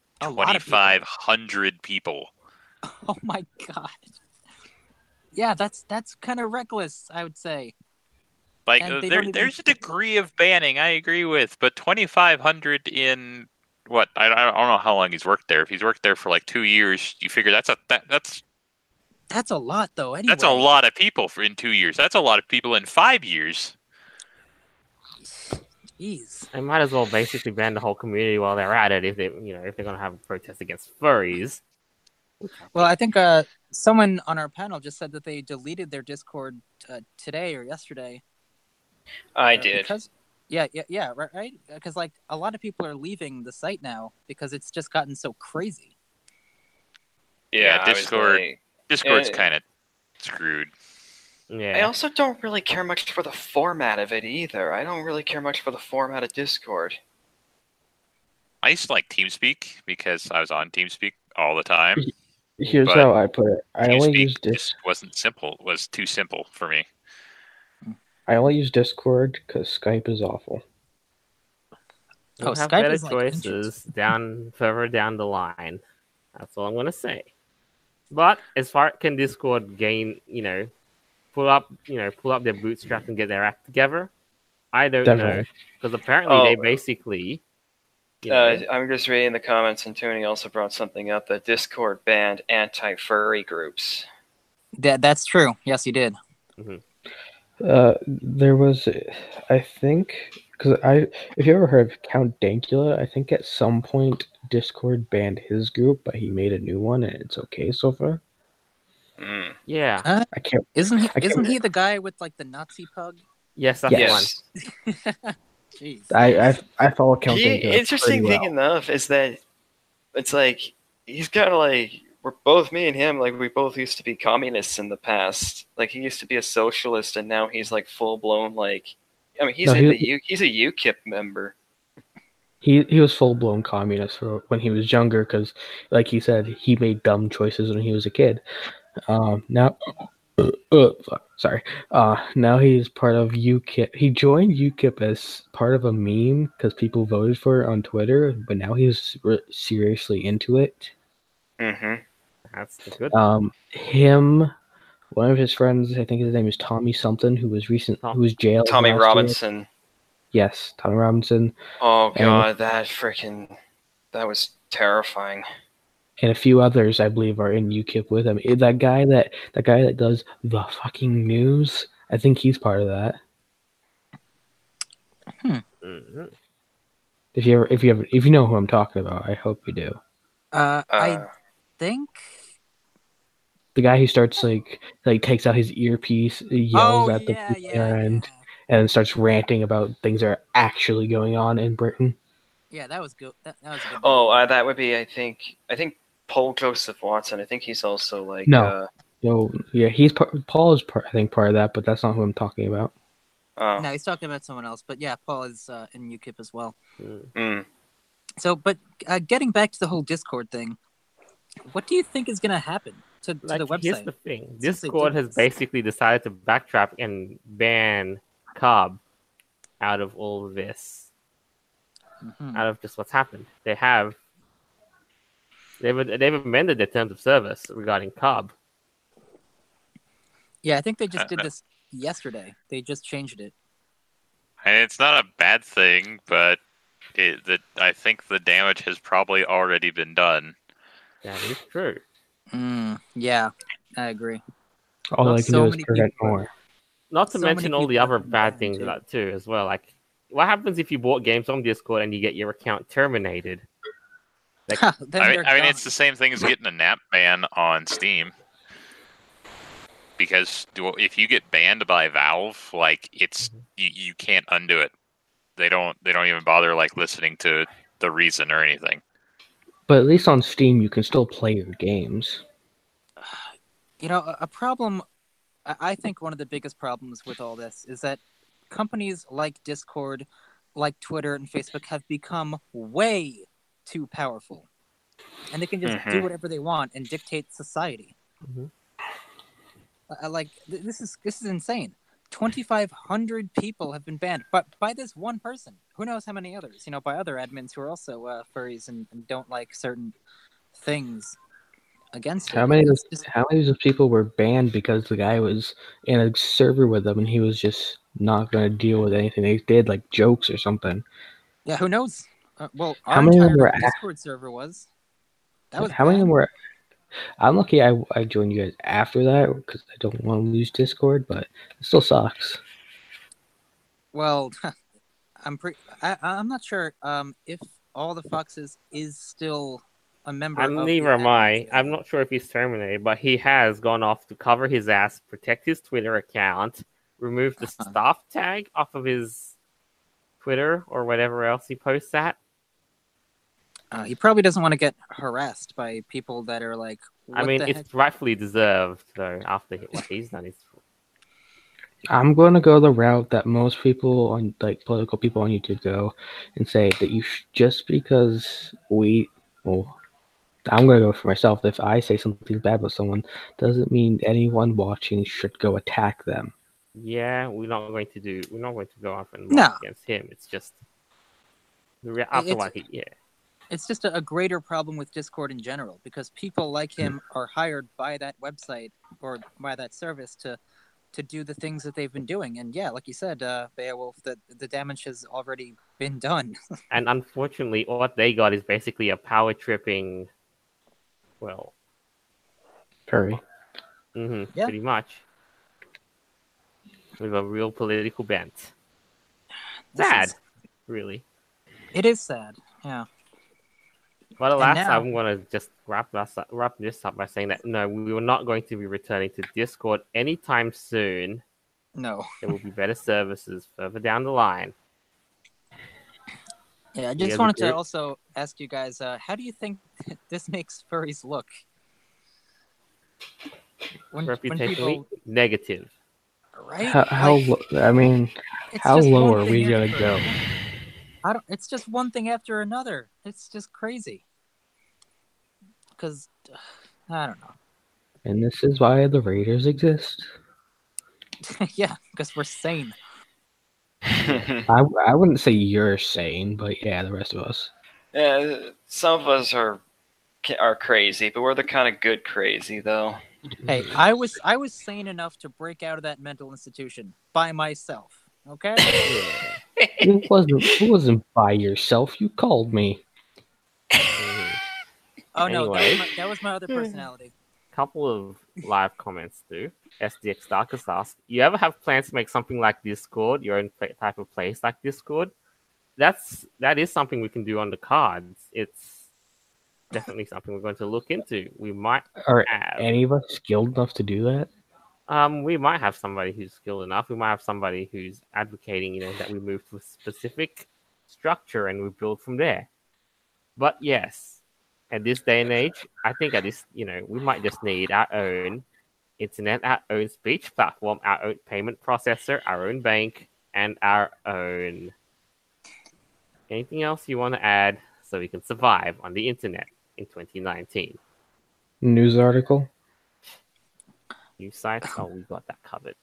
Speaker 1: 2,500 people.
Speaker 3: Oh my god! Yeah, that's kind of reckless, I would say.
Speaker 1: Like there's a degree of banning I agree with, but 2,500 in what? I don't know how long he's worked there. If he's worked there for like 2 years, you figure that's
Speaker 3: a lot though. Anyway,
Speaker 1: that's a lot of people in 2 years. That's a lot of people in 5 years.
Speaker 3: Jeez.
Speaker 2: They might as well basically ban the whole community while they're at it, if they're gonna have a protest against furries.
Speaker 3: Well, I think someone on our panel just said that they deleted their Discord today or yesterday.
Speaker 5: I did.
Speaker 3: Right. Because like a lot of people are leaving the site now because it's just gotten so crazy.
Speaker 1: Yeah, Discord's kind of screwed.
Speaker 2: Yeah.
Speaker 5: I also don't really care much for the format of it either. I don't really care much for the format of Discord.
Speaker 1: I used to like TeamSpeak because I was on TeamSpeak all the time.
Speaker 4: Here's how I put it. I only use
Speaker 1: just wasn't simple. It was too simple for me.
Speaker 4: I only use Discord because Skype is awful.
Speaker 2: We'll have
Speaker 3: Skype
Speaker 2: better
Speaker 3: is
Speaker 2: choices further down the line. That's all I'm gonna say. But as far as can Discord gain, pull up their bootstraps and get their act together, I don't know, because apparently they basically.
Speaker 5: I'm just reading the comments, and Tony also brought something up that Discord banned anti-furry groups.
Speaker 3: That's true. Yes, he did.
Speaker 2: Mm-hmm.
Speaker 4: There was, I think, because if you ever heard of Count Dankula, I think at some point Discord banned his group, but he made a new one, and it's okay so far.
Speaker 2: Yeah,
Speaker 4: I can't.
Speaker 3: Isn't he the guy with like the Nazi pug?
Speaker 2: Yes, that's the one.
Speaker 3: Jeez.
Speaker 4: I follow Count Dankula.
Speaker 5: The interesting thing enough is that it's like he's kind of like. We're both, me and him, like we both used to be communists in the past. Like he used to be a socialist, and now he's like full blown. Like, I mean, he's a UKIP member.
Speaker 4: He was full blown communist when he was younger, because, like he said, he made dumb choices when he was a kid. Now he's part of UKIP. He joined UKIP as part of a meme because people voted for it on Twitter, but now he's seriously into it.
Speaker 5: Mm-hmm.
Speaker 2: That's good.
Speaker 4: One of his friends, I think his name is Tommy something, who was jailed.
Speaker 5: Tommy Robinson.
Speaker 4: Yes, Tommy Robinson
Speaker 5: Oh
Speaker 4: And-
Speaker 5: god, that was terrifying.
Speaker 4: and a few others, I believe, are in UKIP with him. That guy that does the fucking news, I think he's part of that.
Speaker 2: Mhm.
Speaker 4: If you know who I'm talking about, I hope you do.
Speaker 3: I think.
Speaker 4: The guy who starts like takes out his earpiece, yells at the
Speaker 3: yeah,
Speaker 4: player, and starts ranting about things that are actually going on in Britain.
Speaker 3: Yeah, that was good. That was a good.
Speaker 5: Oh, that would be I think Paul Joseph Watson. I think he's also like
Speaker 4: No. No, yeah, Paul is I think part of that, but that's not who I'm talking about.
Speaker 3: No, he's talking about someone else. But yeah, Paul is in UKIP as well.
Speaker 5: Mm.
Speaker 3: So, but getting back to the whole Discord thing, what do you think is going to happen to the website?
Speaker 2: Here's the thing:
Speaker 3: Since they
Speaker 2: Discord
Speaker 3: did
Speaker 2: has
Speaker 3: this.
Speaker 2: basically decided to backtrack and ban Cobb out of all of this,
Speaker 3: Mhm.
Speaker 2: out of just what's happened. They've amended their terms of service regarding Cobb.
Speaker 3: Yeah, I think they just did this yesterday. They just changed it.
Speaker 1: And it's not a bad thing, but I think the damage has probably already been done.
Speaker 2: That is true.
Speaker 3: Yeah, I agree.
Speaker 4: All
Speaker 2: Not
Speaker 4: I can
Speaker 3: so
Speaker 4: do is
Speaker 3: many
Speaker 4: prevent
Speaker 3: people-
Speaker 4: more.
Speaker 2: Not to
Speaker 3: So many
Speaker 2: mention all the
Speaker 3: people
Speaker 2: other
Speaker 3: have been
Speaker 2: bad
Speaker 3: banned,
Speaker 2: things
Speaker 3: too.
Speaker 2: about too as well. Like, what happens if you bought games on Discord and you get your account terminated?
Speaker 3: Then
Speaker 1: I mean,
Speaker 3: they're gone.
Speaker 1: it's the same thing as getting a NAP ban on Steam. Because if you get banned by Valve, like you can't undo it. They don't even bother like listening to the reason or anything.
Speaker 4: But at least on Steam, you can still play your games.
Speaker 3: You know, a problem. I think one of the biggest problems with all this is that companies like Discord, like Twitter and Facebook, have become way too powerful, and they can just do whatever they want and dictate society.
Speaker 2: Mhm.
Speaker 3: This is insane. 2,500 people have been banned, but by this one person. Who knows how many others? You know, by other admins who are also furries and don't like certain things against it.
Speaker 4: How many of
Speaker 3: It's
Speaker 4: those people were banned because the guy was in a server with them and he was just not going to deal with anything they did, like jokes or something?
Speaker 3: Yeah, who knows? Well,
Speaker 4: How
Speaker 3: our
Speaker 4: many of them
Speaker 3: entire
Speaker 4: were
Speaker 3: Discord server was. That was
Speaker 4: How many of them
Speaker 3: bad.
Speaker 4: were? I'm lucky I joined you guys after that because I don't want to lose Discord, but it still sucks.
Speaker 3: Well, I'm not sure if All the Foxes is still a member. of the
Speaker 2: Neither am I.
Speaker 3: admin
Speaker 2: I'm not sure if he's terminated, but he has gone off to cover his ass, protect his Twitter account, remove the staff tag off of his Twitter or whatever else he posts at.
Speaker 3: He probably doesn't want to get harassed by people that are like.
Speaker 2: I mean, it's
Speaker 3: heck?
Speaker 2: rightfully deserved, though, after what he's done.
Speaker 4: I'm going to go the route that most people on political people on YouTube go and say that just because I'm going to go for myself. If I say something bad about someone, doesn't mean anyone watching should go attack them.
Speaker 2: Yeah, we're not going to go off and march against him. It's just
Speaker 3: It's just a greater problem with Discord in general because people like him are hired by that website or by that service to do the things that they've been doing. And yeah, like you said, Beowulf, the damage has already been done.
Speaker 2: And unfortunately, what they got is basically a power tripping,
Speaker 4: Curry.
Speaker 3: Yeah.
Speaker 2: Pretty much. With a real political bent. Sad, really.
Speaker 3: It is sad, yeah.
Speaker 2: But alas, I'm going to just wrap this up by saying that no, we are not going to be returning to Discord anytime soon.
Speaker 3: No.
Speaker 2: There will be better services further down the line.
Speaker 3: Yeah, I just wanted to also ask you guys, how do you think this makes furries look?
Speaker 2: Reputationally negative.
Speaker 3: Right?
Speaker 4: How low are we going to go?
Speaker 3: It's just one thing after another. It's just crazy. Because, I don't know.
Speaker 4: And this is why the Raiders exist.
Speaker 3: Yeah, because we're sane.
Speaker 4: I wouldn't say you're sane, but yeah, the rest of us.
Speaker 5: Yeah, some of us are crazy, but we're the kind of good crazy, though.
Speaker 3: Hey, I was sane enough to break out of that mental institution by myself. Okay?
Speaker 2: Yeah.
Speaker 4: It wasn't by yourself. You called me.
Speaker 2: Mhm.
Speaker 3: Oh no,
Speaker 2: Anyway.
Speaker 3: that was my other personality.
Speaker 2: Couple of live comments too. SDX Darkest asks, you ever have plans to make something like Discord, your own type of place like Discord? That is something we can do on the cards. It's definitely something we're going to look into. We might
Speaker 4: Are
Speaker 2: have
Speaker 4: any of us skilled enough to do that?
Speaker 2: we might have somebody who's skilled enough. We might have somebody who's advocating, that we move to a specific structure and we build from there. But yes, at this day and age, I think at this, we might just need our own internet, our own speech platform, our own payment processor, our own bank, and our own. Anything else you want to add so we can survive on the internet in 2019?
Speaker 4: News article.
Speaker 2: News sites? Oh, we got that covered.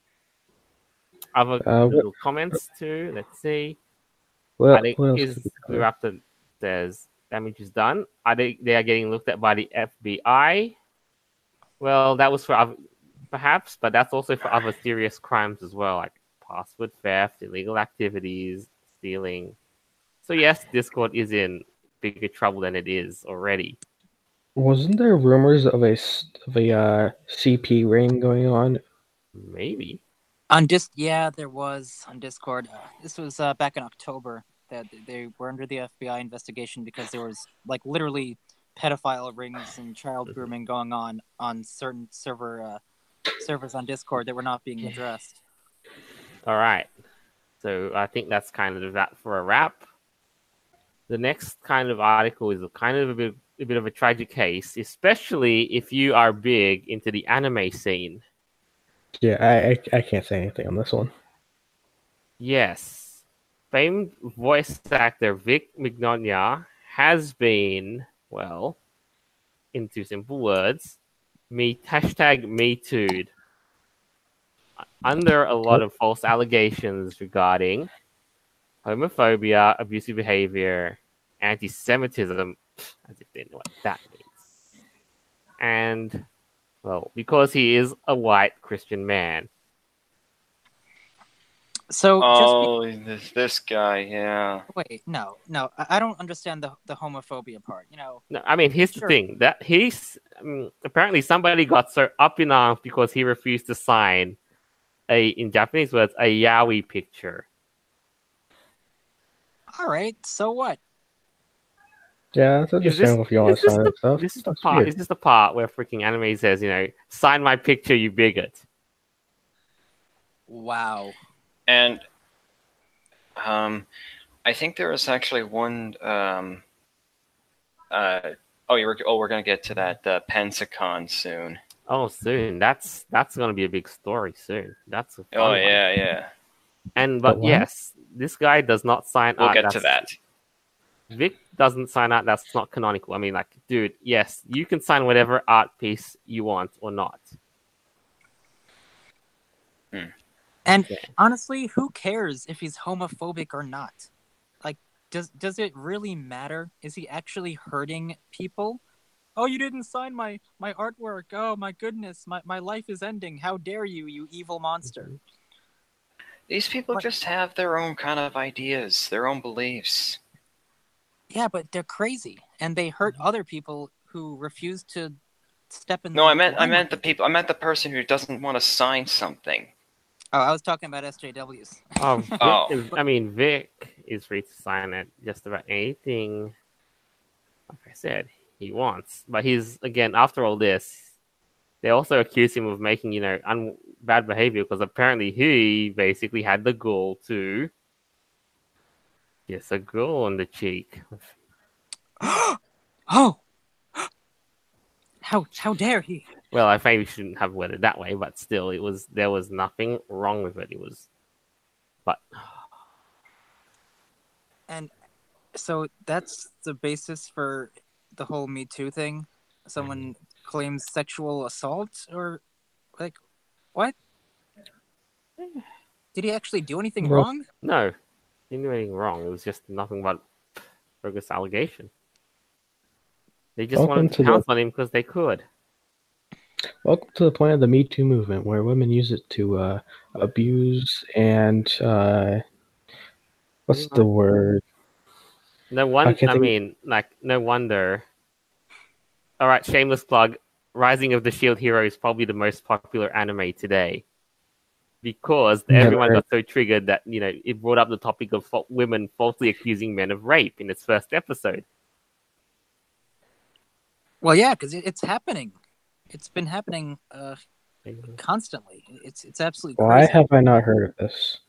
Speaker 2: Other
Speaker 4: What
Speaker 2: little comments too. Let's see.
Speaker 4: what
Speaker 2: Are
Speaker 4: else?
Speaker 2: is
Speaker 4: did we
Speaker 2: we're
Speaker 4: cover?
Speaker 2: after there's damage is done. They are getting looked at by the FBI? Well, that was for other, perhaps, but that's also for other serious crimes as well, like password theft, illegal activities, stealing. So yes, Discord is in bigger trouble than it is already.
Speaker 4: Wasn't there rumors of a CP ring going on?
Speaker 2: Maybe.
Speaker 3: Yeah, there was on Discord. This was back in October that they were under the FBI investigation because there was like literally pedophile rings and child grooming going on certain servers on Discord that were not being addressed.
Speaker 2: All right. So I think that's kind of that for a wrap. The next kind of article is a bit of a tragic case, especially if you are big into the anime scene.
Speaker 4: Yeah, I can't say anything on this one.
Speaker 2: Yes. Famed voice actor Vic Mignogna has been, well, in two simple words, #MeToo'd under a lot of false allegations regarding homophobia, abusive behavior, anti-Semitism, as if they know what that means. And, well, because he is a white Christian man.
Speaker 3: So
Speaker 5: this guy, yeah.
Speaker 3: wait, no, I don't understand the homophobia part.
Speaker 2: No, I mean, here's the
Speaker 3: Sure.
Speaker 2: thing that apparently somebody got so up in arms because he refused to sign in Japanese words, a yaoi picture.
Speaker 3: All right, so what?
Speaker 4: Yeah, that's understandable if you want to sign that stuff.
Speaker 2: This is the
Speaker 4: That's
Speaker 2: part.
Speaker 4: weird.
Speaker 2: Is this the part where freaking anime says, sign my picture, you bigot?
Speaker 3: Wow.
Speaker 5: And I think there was actually one. We're gonna get to that Pensacon soon.
Speaker 2: Oh, soon. That's going to be a big story soon. That's a fun
Speaker 5: Oh
Speaker 2: one.
Speaker 5: yeah.
Speaker 2: But
Speaker 4: what?
Speaker 2: yes, this guy does not sign
Speaker 5: We'll
Speaker 2: art.
Speaker 5: get to that.
Speaker 2: Vic doesn't sign art. That's not canonical. I mean, like, dude, yes, you can sign whatever art piece you want or not.
Speaker 3: And
Speaker 2: Yeah.
Speaker 3: honestly, who cares if he's homophobic or not? Like, does it really matter? Is he actually hurting people? Oh, you didn't sign my artwork. Oh my goodness, my life is ending. How dare you, you evil monster.
Speaker 5: These people
Speaker 3: What?
Speaker 5: just have their own kind of ideas, their own beliefs.
Speaker 3: Yeah, but they're crazy and they hurt other people who refuse to step in
Speaker 5: No, I meant
Speaker 3: limelight.
Speaker 5: the person who doesn't want to sign something.
Speaker 3: Oh, I was talking about SJWs.
Speaker 2: Vic is free to sign at just about anything, like I said, he wants. But he's, again, after all this, they also accuse him of making, bad behavior because apparently he basically had the gall to kiss a girl on the cheek.
Speaker 3: Oh! How dare he?
Speaker 2: Well, I maybe shouldn't have worded it that way, but still, there was nothing wrong with it.
Speaker 3: And so that's the basis for the whole Me Too thing. Someone claims sexual assault, or like, what? Did he actually do anything
Speaker 4: Well-
Speaker 3: wrong?
Speaker 2: No, he didn't do anything wrong. It was just nothing but bogus allegation. They just
Speaker 4: Welcome
Speaker 2: wanted
Speaker 4: to
Speaker 2: to
Speaker 4: the-
Speaker 2: pounce on him because they could.
Speaker 4: Welcome to the point of the Me Too movement, where women use it to abuse and What's the word?
Speaker 2: No one.
Speaker 4: Okay,
Speaker 2: I
Speaker 4: think-
Speaker 2: mean, like, no wonder. All right, shameless plug. Rising of the Shield Hero is probably the most popular anime today because
Speaker 4: Never
Speaker 2: everyone
Speaker 4: heard.
Speaker 2: got so triggered that it brought up the topic of women falsely accusing men of rape in its first episode.
Speaker 3: Well, yeah, because it's happening. It's been happening constantly. It's absolutely
Speaker 4: Why
Speaker 3: crazy.
Speaker 4: have I not heard of this?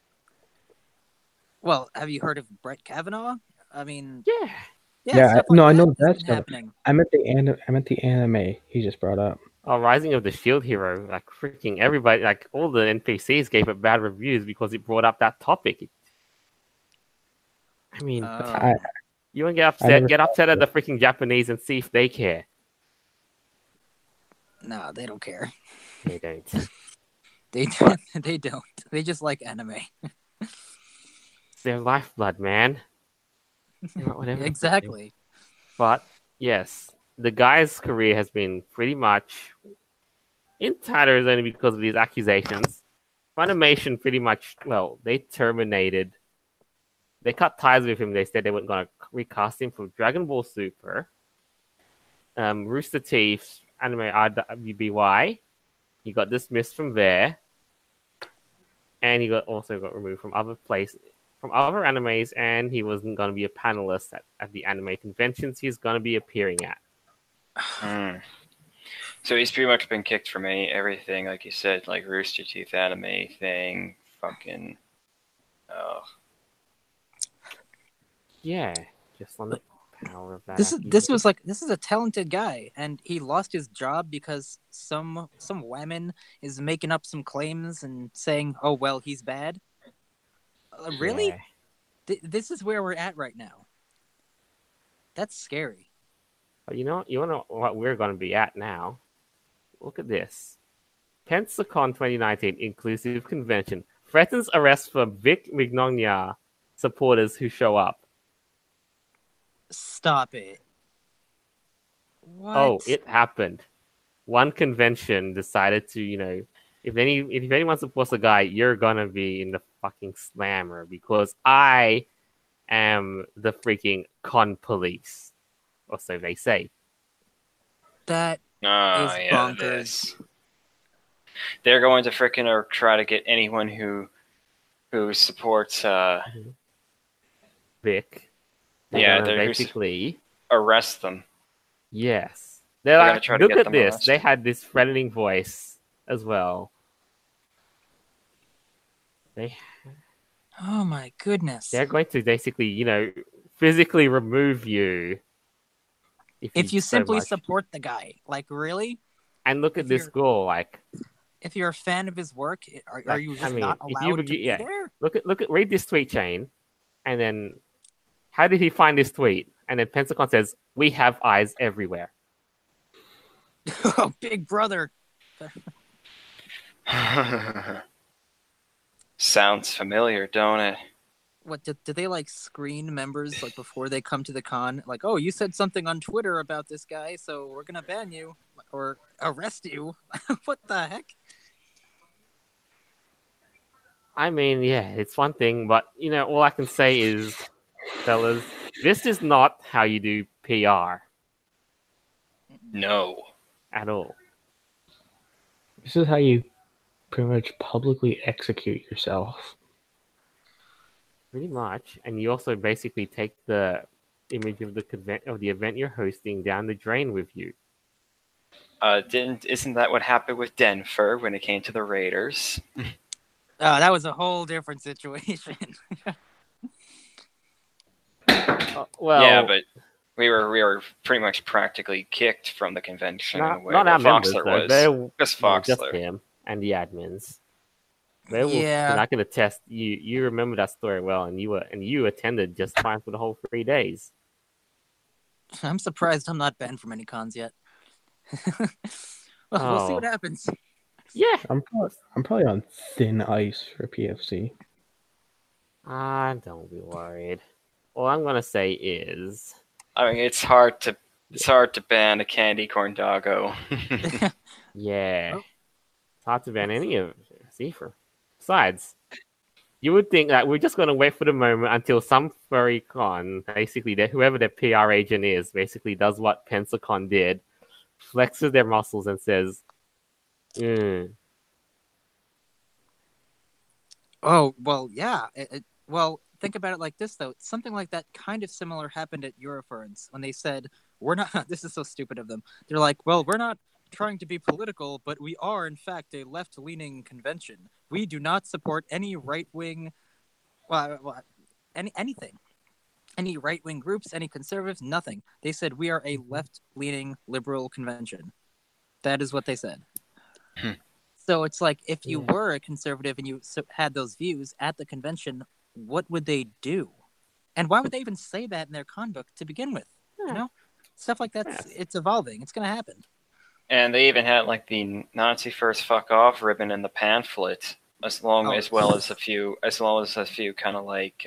Speaker 3: Well, have you heard of Brett Kavanaugh? I mean,
Speaker 2: Yeah.
Speaker 4: Yeah,
Speaker 3: stuff
Speaker 4: no,
Speaker 3: like
Speaker 4: I know
Speaker 3: has
Speaker 4: that
Speaker 3: been
Speaker 4: stuff.
Speaker 3: happening.
Speaker 4: I meant the anime he just brought up.
Speaker 2: Oh, Rising of the Shield Hero, like freaking everybody, like all the NPCs gave it bad reviews because it brought up that topic. I mean,
Speaker 4: I
Speaker 2: you want to get upset?
Speaker 4: never
Speaker 2: Get
Speaker 4: thought
Speaker 2: upset
Speaker 4: of
Speaker 2: at the freaking Japanese and see if they care.
Speaker 3: No, they don't care.
Speaker 2: They don't.
Speaker 3: They don't. They just like anime.
Speaker 2: It's their lifeblood, man. Whatever.
Speaker 3: Exactly.
Speaker 2: But yes, the guy's career has been pretty much in tatters only because of these accusations. Funimation pretty much, well, they terminated. They cut ties with him. They said they weren't going to recast him for Dragon Ball Super. Rooster Teeth, anime RWBY, he got dismissed from there. And he also got removed from other animes, and he wasn't going to be a panelist at the anime conventions he's going to be appearing at.
Speaker 5: So he's pretty much been kicked from everything, like you said, like Rooster Teeth anime thing, fucking.
Speaker 2: Yeah, just on the power of that.
Speaker 3: This is a talented guy, and he lost his job because some woman is making up some claims and saying, "Oh well, he's bad." Really?
Speaker 2: Yeah.
Speaker 3: This is where we're at right now. That's scary.
Speaker 2: You know what we're going to be at now? Look at this. Pensacon 2019 Inclusive Convention threatens arrest for Vic Mignogna supporters who show up.
Speaker 3: Stop it. What?
Speaker 2: Oh, it happened. One convention decided to, if anyone supports a guy, you're gonna be in the fucking slammer because I am the freaking con police. Or so they say.
Speaker 3: That
Speaker 5: Oh,
Speaker 3: is
Speaker 5: yeah,
Speaker 3: bonkers.
Speaker 5: this. They're going to freaking try to get anyone who supports
Speaker 2: Vic.
Speaker 5: Yeah,
Speaker 2: They're
Speaker 5: they're
Speaker 2: basically
Speaker 5: arrest them.
Speaker 2: yes.
Speaker 5: They're
Speaker 2: They're
Speaker 5: gonna
Speaker 2: like,
Speaker 5: try to
Speaker 2: look
Speaker 5: get
Speaker 2: at
Speaker 5: them
Speaker 2: this.
Speaker 5: arrested.
Speaker 2: They had this threatening voice as well.
Speaker 3: Oh my goodness.
Speaker 2: They're going to basically, physically remove you
Speaker 3: If you
Speaker 2: so
Speaker 3: simply
Speaker 2: much.
Speaker 3: support the guy, like really?
Speaker 2: And look at
Speaker 3: if
Speaker 2: this
Speaker 3: you're-
Speaker 2: goal, like
Speaker 3: If you're a fan of his work, are you just not
Speaker 2: if
Speaker 3: allowed
Speaker 2: you
Speaker 3: to be there?
Speaker 2: read this tweet chain, and then how did he find this tweet? And then Pensacon says, "We have eyes everywhere."
Speaker 3: Oh, Big Brother.
Speaker 5: Sounds familiar, don't it?
Speaker 3: What did they like screen members like before they come to the con? Like, oh, you said something on Twitter about this guy, so we're gonna ban you or arrest you. What the heck?
Speaker 2: I mean, yeah, it's one thing, but all I can say is, fellas, this is not how you do PR
Speaker 5: No.
Speaker 2: at all.
Speaker 4: This is how you pretty much publicly execute yourself.
Speaker 2: Pretty much, and you also basically take the image of the event you're hosting down the drain with you.
Speaker 5: Isn't that what happened with Denver when it came to the Raiders?
Speaker 3: Oh, that was a whole different situation.
Speaker 2: Well,
Speaker 5: Yeah, but we were pretty much practically kicked from the convention in a way.
Speaker 2: not our members
Speaker 5: Foxler
Speaker 2: though.
Speaker 5: was.
Speaker 2: They're
Speaker 5: Just
Speaker 2: just
Speaker 5: Foxler.
Speaker 2: him and the admins.
Speaker 3: Yeah.
Speaker 2: I can attest. You remember that story well, and you attended just fine for the whole 3 days.
Speaker 3: I'm surprised I'm not banned from any cons yet. Well, we'll see what happens.
Speaker 2: Yeah.
Speaker 4: I'm probably on thin ice for PFC.
Speaker 2: Don't be worried. All I'm gonna say is,
Speaker 5: I mean, it's hard to ban a candy corn doggo.
Speaker 2: yeah,
Speaker 3: Oh.
Speaker 2: it's hard to ban any of Zephyr. Besides, You would think that we're just going to wait for the moment until some furry con, basically, whoever their PR agent is, basically does what Pensacon did, flexes their muscles and says,
Speaker 3: Oh, well, yeah. Well, think about it like this, though. Something like that kind of similar happened at Euroferns when they said, we're not, this is so stupid of them. They're like, well, we're not trying to be political, but we are, in fact, a left-leaning convention. We do not support any right-wing, anything. Any right-wing groups, any conservatives, nothing. They said, we are a left-leaning liberal convention. That is what they said. So it's like, if you were a conservative and you had those views at the convention, what would they do? And why would they even say that in their conduct to begin with? You know? Stuff like that, it's evolving. It's going to happen.
Speaker 5: And they even had like the Nazi first fuck off ribbon in the pamphlet, as well as a few kind of like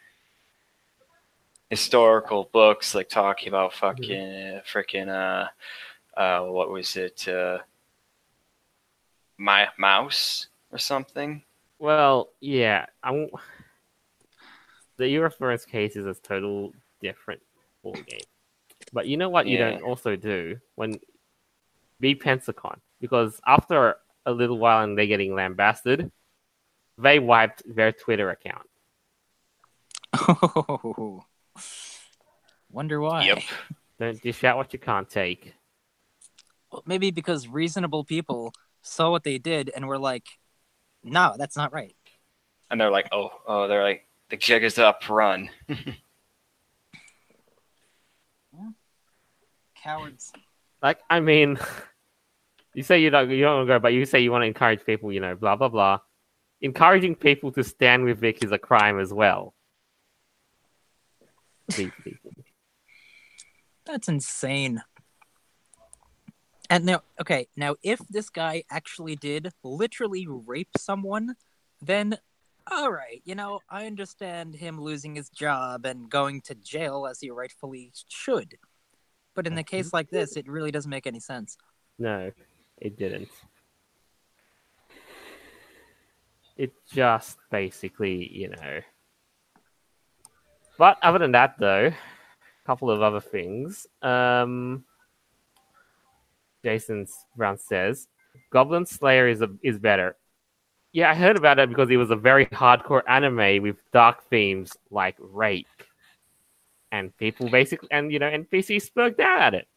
Speaker 5: historical books, like talking about fucking what was it, my mouse or something.
Speaker 2: Well, yeah, the Euroference case is a total different ball game. But you know what you don't also do when be Pensacon, because after a little while and they're getting lambasted, they wiped their Twitter account.
Speaker 3: Oh, wonder why.
Speaker 5: Yep.
Speaker 2: Don't dish out what you can't take.
Speaker 3: Well, maybe because reasonable people saw what they did and were like, no, that's not right.
Speaker 5: And they're like, they're like, the jig is up, run.
Speaker 3: Cowards.
Speaker 2: Like, I mean, you say you don't want to go, but you say you want to encourage people, blah, blah, blah. Encouraging people to stand with Vic is a crime as well. These people.
Speaker 3: That's insane. And now, if this guy actually did literally rape someone, then, all right, I understand him losing his job and going to jail as he rightfully should. But in a case like this, it really doesn't make any sense.
Speaker 2: No, it didn't. It just basically, But other than that, though, a couple of other things. Jason Brown says, Goblin Slayer is better. Yeah, I heard about it because it was a very hardcore anime with dark themes like rape. And people basically, and NPCs spoke out at it.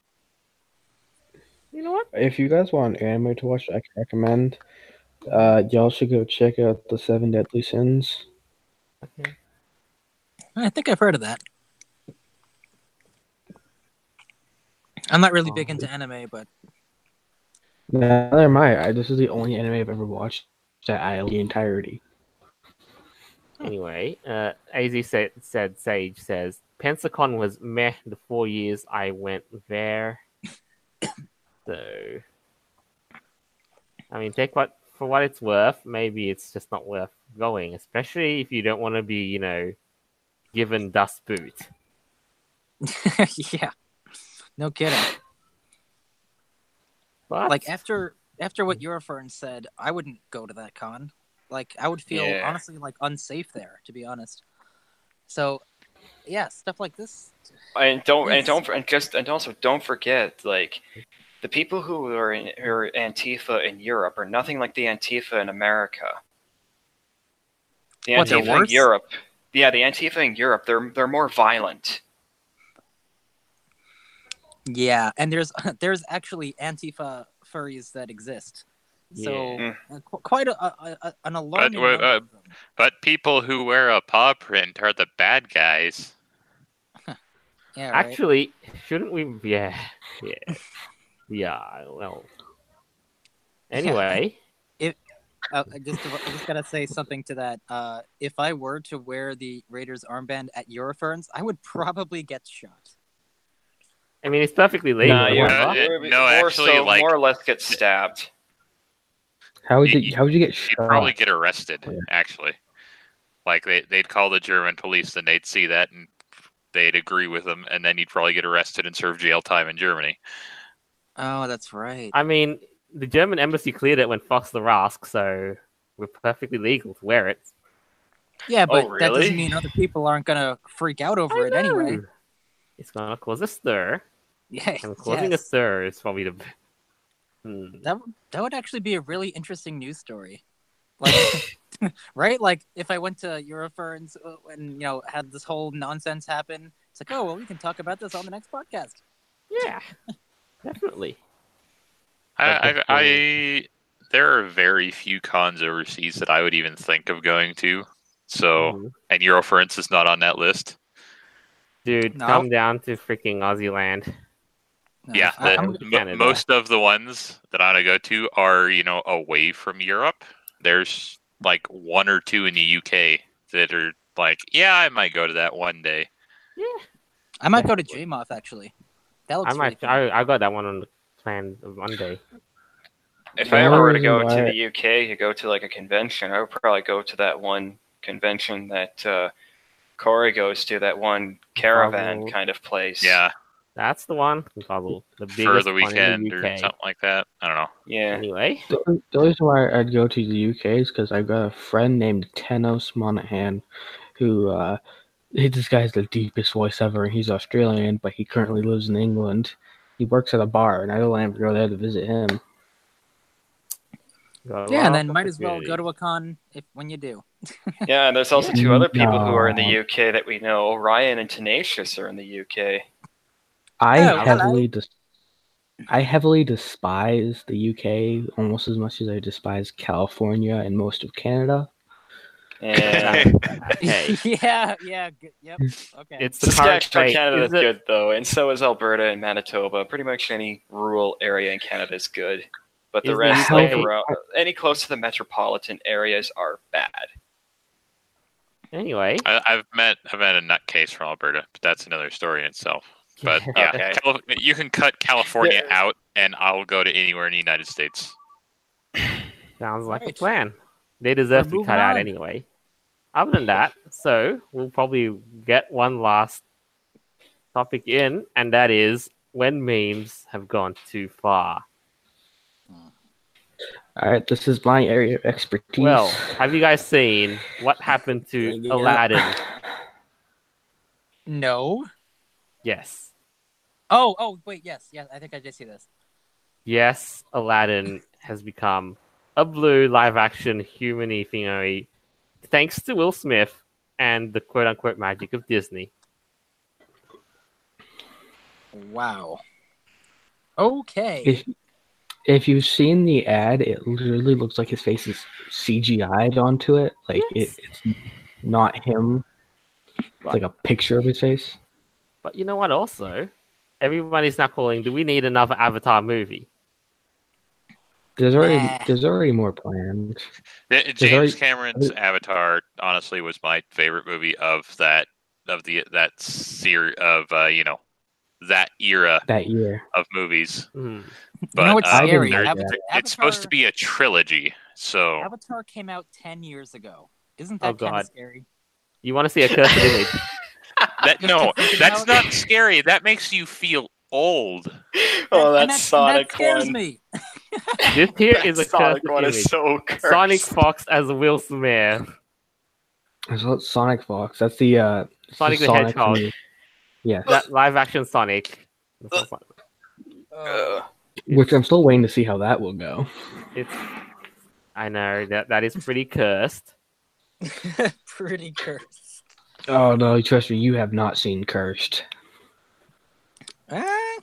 Speaker 2: You know what?
Speaker 4: If you guys want anime to watch, I can recommend. Y'all should go check out the 7 Deadly Sins.
Speaker 2: Okay.
Speaker 3: I think I've heard of that. I'm not really big into anime, but
Speaker 4: neither am I. This is the only anime I've ever watched that I the entirety.
Speaker 2: Anyway, AZ said Sage says Pensacon was meh the 4 years I went there. So, I mean, take for what it's worth. Maybe it's just not worth going, especially if you don't want to be, given dust boot.
Speaker 3: yeah, no kidding.
Speaker 2: But
Speaker 3: like after what Eurofern said, I wouldn't go to that con. Like I would feel honestly like unsafe there, to be honest. So, yeah, stuff like this.
Speaker 5: And also don't forget, like, the people who are Antifa in Europe are nothing like the Antifa in America. The Antifa in Europe, the Antifa in Europe, they're more violent.
Speaker 3: Yeah, and there's actually Antifa furries that exist. So quite an alarming.
Speaker 1: But people who wear a paw print are the bad guys.
Speaker 3: Yeah, right?
Speaker 2: Actually, shouldn't we? Yeah. Well, anyway,
Speaker 3: I just gotta say something to that. If I were to wear the Raiders armband at Euroferns, I would probably get shot.
Speaker 2: I mean, it's perfectly legal.
Speaker 5: More or less get stabbed.
Speaker 4: How would you get shot?
Speaker 1: You'd probably get arrested. Actually, like they'd call the German police, and they'd see that, and they'd agree with them, and then you'd probably get arrested and serve jail time in Germany.
Speaker 3: Oh, that's right.
Speaker 2: I mean, the German embassy cleared it when Fox the Rask, so we're perfectly legal to wear it.
Speaker 3: Yeah, but that
Speaker 5: really?
Speaker 3: doesn't mean other people aren't gonna freak out over it anyway.
Speaker 2: know. It's gonna cause a stir,
Speaker 3: Yeah,
Speaker 2: and causing a
Speaker 3: yes.
Speaker 2: stir is probably the.
Speaker 3: That would actually be a really interesting news story. Like, right? Like if I went to Eurofurence and had this whole nonsense happen, it's like, oh well, we can talk about this on the next podcast.
Speaker 2: Yeah, definitely.
Speaker 1: There are very few cons overseas that I would even think of going to. So,
Speaker 2: Mhm.
Speaker 1: and Eurofurence is not on that list.
Speaker 2: Dude,
Speaker 3: No.
Speaker 2: come down to freaking Aussie land.
Speaker 3: No,
Speaker 1: Yeah,
Speaker 3: I'm-
Speaker 2: Canada.
Speaker 1: most of the ones that I want to go to are, away from Europe. There's like one or two in the UK that are like, yeah, I might go to that one day.
Speaker 3: I might go to JMOF actually. That looks really fun.
Speaker 2: I got that one on the plan of one day.
Speaker 5: If
Speaker 4: The
Speaker 5: I ever
Speaker 4: only
Speaker 5: were to
Speaker 4: reason
Speaker 5: go to
Speaker 4: why-
Speaker 5: the UK to go to like a convention, I would probably go to that one convention that Corey goes to, that one caravan
Speaker 2: Chicago.
Speaker 5: kind of place.
Speaker 1: Yeah,
Speaker 2: That's the one. Chicago, the biggest
Speaker 1: for the
Speaker 2: one in
Speaker 1: weekend
Speaker 2: the
Speaker 1: or
Speaker 2: UK.
Speaker 1: something like that. I don't know.
Speaker 5: Yeah.
Speaker 2: Anyway,
Speaker 4: The reason why I'd go to the UK is because I've got a friend named Tenos Monaghan, who this guy has the deepest voice ever, and he's Australian, but he currently lives in England. He works at a bar, and I don't ever go there to visit him.
Speaker 2: got a
Speaker 3: Yeah,
Speaker 2: lot
Speaker 3: and
Speaker 2: of
Speaker 3: then might as well go
Speaker 2: opportunities.
Speaker 3: to a con when you do.
Speaker 5: Yeah, and there's also two other people who are in the
Speaker 4: No.
Speaker 5: UK that we know. Ryan and Tenacious are in the UK.
Speaker 4: I
Speaker 3: Oh,
Speaker 4: heavily despise the UK almost as much as I despise California and most of Canada.
Speaker 5: And
Speaker 2: Hey,
Speaker 3: yeah, good, yep. Okay.
Speaker 2: it's the current
Speaker 5: Saskatchewan,
Speaker 2: state.
Speaker 5: Canada is
Speaker 2: Is it-
Speaker 5: good though, and so is Alberta and Manitoba. Pretty much any rural area in Canada is good, but the
Speaker 2: Is the
Speaker 5: rest,
Speaker 2: UK
Speaker 5: like any close to the metropolitan areas, are bad.
Speaker 2: Anyway,
Speaker 1: I've met a nutcase from Alberta, but that's another story in itself. But yeah,
Speaker 5: Okay.
Speaker 1: You can cut California
Speaker 5: Yeah.
Speaker 1: out, and I'll go to anywhere in the United States.
Speaker 2: sounds like a
Speaker 3: Right.
Speaker 2: plan. They deserve to be
Speaker 3: moving
Speaker 2: cut out
Speaker 3: on.
Speaker 2: anyway. Other than that, so we'll probably get one last topic in, and that is when memes have gone too far.
Speaker 4: All right, this is my area of expertise.
Speaker 2: Well, have you guys seen what happened to
Speaker 4: Yeah.
Speaker 2: Aladdin?
Speaker 3: No.
Speaker 2: Yes.
Speaker 3: Oh, wait, yes. I think I did see this.
Speaker 2: Yes, Aladdin has become a blue live-action human-y thingy thanks to Will Smith and the quote-unquote magic of Disney.
Speaker 3: Wow. Okay.
Speaker 4: If you've seen the ad, it literally looks like his face is CGI'd onto it. Like
Speaker 2: Yes.
Speaker 4: it's not him. It's like a picture of his face.
Speaker 2: But you know what also? Everybody's now calling, do we need another Avatar movie?
Speaker 4: There's
Speaker 3: Nah.
Speaker 4: already more planned.
Speaker 1: James
Speaker 4: already-
Speaker 1: Cameron's Avatar, honestly, was my favorite movie of that series of that era
Speaker 4: That year.
Speaker 1: of movies.
Speaker 2: Hmm.
Speaker 1: But
Speaker 3: You know what's
Speaker 4: I didn't
Speaker 3: scary?
Speaker 4: know that.
Speaker 1: it's supposed to be a trilogy, so
Speaker 3: Avatar came out 10 years ago. Isn't
Speaker 2: Oh,
Speaker 3: that kind
Speaker 2: God.
Speaker 3: of scary?
Speaker 2: You want to see a cursed image?
Speaker 1: that's not scary. That makes you feel old.
Speaker 5: Oh,
Speaker 3: And
Speaker 5: that Sonic
Speaker 3: that scares
Speaker 5: one.
Speaker 3: me.
Speaker 2: This here
Speaker 5: That
Speaker 2: is a
Speaker 5: Sonic
Speaker 2: cursed
Speaker 5: one
Speaker 2: image.
Speaker 5: is so cursed.
Speaker 2: Sonic Fox as Will Smith.
Speaker 4: So it's Sonic Fox. That's the
Speaker 2: Sonic the
Speaker 4: from
Speaker 2: Hedgehog.
Speaker 4: yes.
Speaker 2: That live-action Sonic.
Speaker 5: Ugh.
Speaker 4: Which I'm still waiting to see how that will go.
Speaker 2: It's. I know that is pretty cursed.
Speaker 3: Pretty cursed.
Speaker 4: Oh no, trust me, you have not seen Cursed.
Speaker 3: Ah,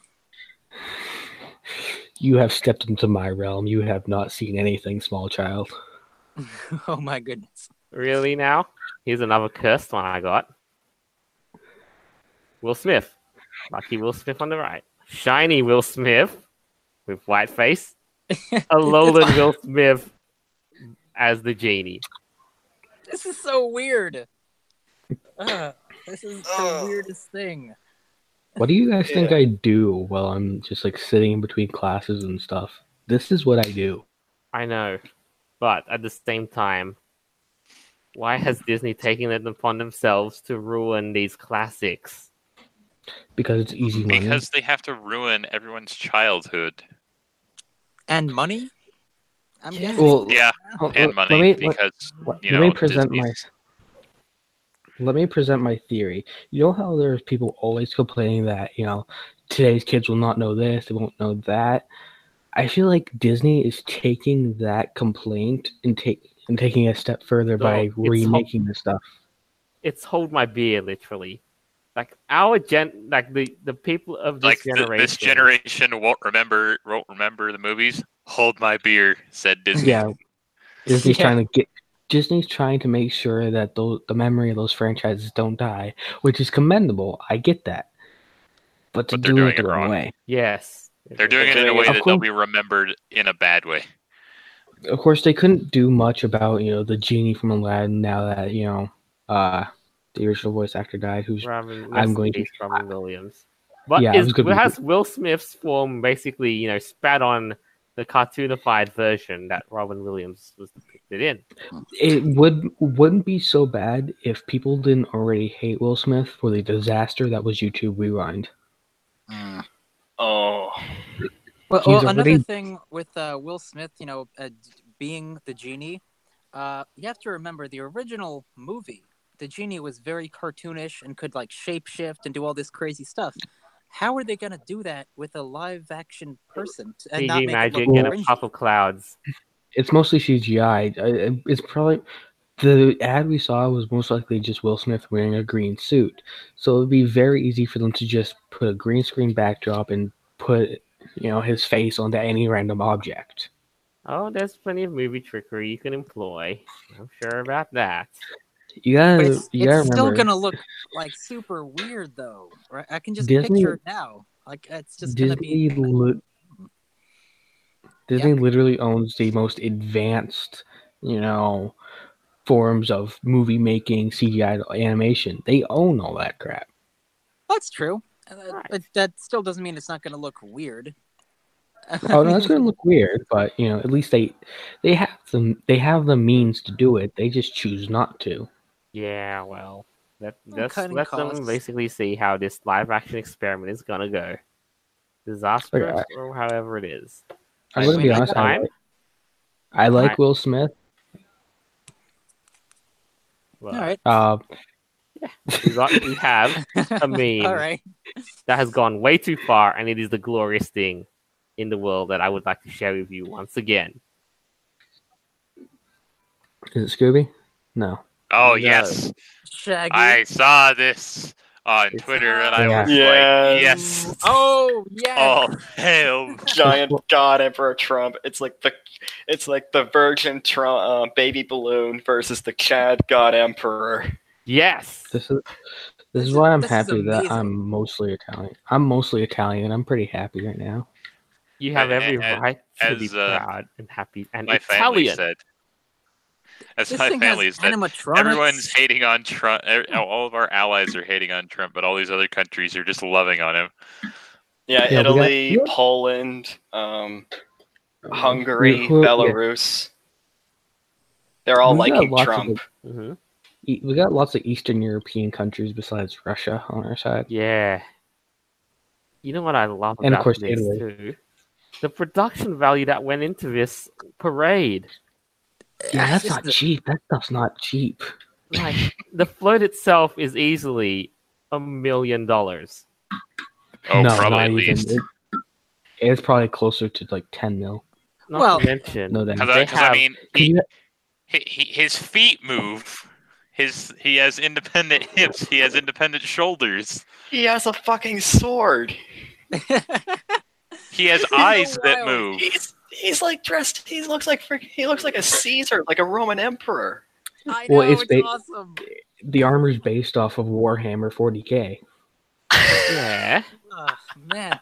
Speaker 4: You have stepped into my realm. You have not seen anything, small child.
Speaker 3: oh my goodness.
Speaker 2: Really now? Here's another cursed one I got. Will Smith. Lucky Will Smith on the right. Shiny Will Smith with white face. Alolan Will Smith as the genie.
Speaker 3: This is so weird. This is the weirdest thing.
Speaker 4: What do you guys think
Speaker 5: Yeah.
Speaker 4: I do while I'm just like sitting in between classes and stuff? This is what I do.
Speaker 2: I know. But at the same time, why has Disney taken it upon themselves to ruin these classics?
Speaker 4: Because it's easy money.
Speaker 1: Because they have to ruin everyone's childhood.
Speaker 3: And money? I'm
Speaker 5: Yeah.
Speaker 3: guessing.
Speaker 4: Well,
Speaker 1: Yeah,
Speaker 4: let-
Speaker 1: and
Speaker 4: let
Speaker 1: money
Speaker 4: me-
Speaker 1: because
Speaker 4: let
Speaker 1: you
Speaker 4: me
Speaker 1: know
Speaker 4: present
Speaker 1: Disney's-
Speaker 4: let me present my theory. You know how there's people always complaining that, today's kids will not know this, they won't know that. I feel like Disney is taking that complaint and taking a step further by
Speaker 2: it's
Speaker 4: remaking the stuff.
Speaker 2: It's hold my beer, literally. Like the people of this
Speaker 1: Like
Speaker 2: generation.
Speaker 1: this generation won't remember the movies. Hold my beer, said Disney.
Speaker 4: Yeah, Disney's trying to make sure that the memory of those franchises don't die, which is commendable. I get that, but
Speaker 1: But
Speaker 4: they're
Speaker 1: doing
Speaker 4: it the
Speaker 1: it
Speaker 4: wrong
Speaker 1: wrong.
Speaker 4: way.
Speaker 2: Yes.
Speaker 1: They're doing it in a way
Speaker 4: Of
Speaker 1: that
Speaker 4: course.
Speaker 1: they'll be remembered in a bad way.
Speaker 4: Of course, they couldn't do much about the genie from Aladdin now that the original voice actor died.
Speaker 2: Robin Williams. But
Speaker 4: Yeah,
Speaker 2: has Will Smith's form basically, spat on the cartoonified version that Robin Williams was depicted in?
Speaker 4: It wouldn't be so bad if people didn't already hate Will Smith for the disaster that was YouTube Rewind.
Speaker 5: Oh.
Speaker 3: Well, another thing with Will Smith, being the genie, you have to remember the original movie. The genie was very cartoonish and could shapeshift and do all this crazy stuff. How are they going to do that with a live action person and not
Speaker 2: CG
Speaker 3: make
Speaker 2: magic
Speaker 3: it look
Speaker 2: and a
Speaker 3: cringy?
Speaker 2: puff of clouds.
Speaker 4: It's mostly CGI. It's probably the ad we saw was most likely just Will Smith wearing a green suit. So it would be very easy for them to just put a green screen backdrop and put his face onto any random object.
Speaker 2: Oh, there's plenty of movie trickery you can employ. I'm sure about that.
Speaker 3: It's
Speaker 4: remember,
Speaker 3: still gonna look super weird though, right? I can just
Speaker 4: Disney-
Speaker 3: picture it now. It's just gonna be.
Speaker 4: Disney literally owns the most advanced, forms of movie making, CGI animation. They own all that crap.
Speaker 3: That's true. But that still doesn't mean it's not gonna look weird.
Speaker 4: Oh no, it's gonna look weird, but at least they have the means to do it. They just choose not to.
Speaker 2: Yeah, well, let
Speaker 3: Cutting
Speaker 2: them
Speaker 3: costs.
Speaker 2: basically see how this live action experiment is gonna go. Disastrous or however it is.
Speaker 4: I'm gonna be honest. I like Will Smith.
Speaker 2: Well,
Speaker 3: All right.
Speaker 2: we have a meme
Speaker 3: All right.
Speaker 2: that has gone way too far, and it is the glorious thing in the world that I would like to share with you once again.
Speaker 4: Is it Scooby? No.
Speaker 1: Oh
Speaker 2: No.
Speaker 1: yes,
Speaker 3: Shaggy.
Speaker 1: I saw this on Twitter, and I was
Speaker 5: Yes.
Speaker 1: like, yes.
Speaker 3: Oh yeah.
Speaker 1: Oh hell!
Speaker 5: Giant God Emperor Trump. It's like the Virgin Trump baby balloon versus the Chad God Emperor.
Speaker 2: Yes.
Speaker 4: This is why I'm
Speaker 3: this is
Speaker 4: happy that
Speaker 3: amazing.
Speaker 4: I'm mostly Italian. I'm mostly Italian, and I'm pretty happy right now.
Speaker 2: You have every
Speaker 1: And-
Speaker 2: right to be
Speaker 1: as,
Speaker 2: proud and happy and
Speaker 1: My family
Speaker 2: Italian.
Speaker 1: said. As
Speaker 3: This
Speaker 1: my
Speaker 3: thing
Speaker 1: family
Speaker 3: has
Speaker 1: said,
Speaker 3: animatronics.
Speaker 1: everyone's hating on Trump. All of our allies are hating on Trump, but all these other countries are just loving on him.
Speaker 5: Yeah,
Speaker 4: Yeah,
Speaker 5: Italy, Poland, Hungary, Belarus. They're all
Speaker 4: We got
Speaker 5: liking
Speaker 4: lots of
Speaker 5: Trump.
Speaker 2: Mhm.
Speaker 4: We got lots of Eastern European countries besides Russia on our side.
Speaker 2: Yeah. You know what I love
Speaker 4: And of
Speaker 2: about
Speaker 4: course,
Speaker 2: this
Speaker 4: Italy.
Speaker 2: too? The production value that went into this parade.
Speaker 4: Yeah, that's
Speaker 3: It's
Speaker 4: not
Speaker 3: just
Speaker 4: cheap. That stuff's not cheap.
Speaker 2: Like the float itself is easily $1 million.
Speaker 1: Oh,
Speaker 4: No,
Speaker 1: probably
Speaker 4: not
Speaker 1: at
Speaker 4: even.
Speaker 1: least.
Speaker 4: It's probably closer to like 10 mil.
Speaker 2: Not
Speaker 3: Well,
Speaker 2: to mention,
Speaker 4: No, then.
Speaker 2: they
Speaker 1: Because
Speaker 2: have.
Speaker 1: I mean,
Speaker 4: You-
Speaker 1: his feet move. He has independent hips. He has independent shoulders.
Speaker 5: He has a fucking sword.
Speaker 1: He has
Speaker 3: so
Speaker 1: eyes that
Speaker 3: wild.
Speaker 1: move.
Speaker 5: He's like dressed. He looks like a Caesar, like a Roman emperor.
Speaker 3: I know,
Speaker 4: Well, it's
Speaker 3: it's awesome.
Speaker 4: The armor's based off of Warhammer 40k.
Speaker 2: Yeah.
Speaker 3: Oh, man.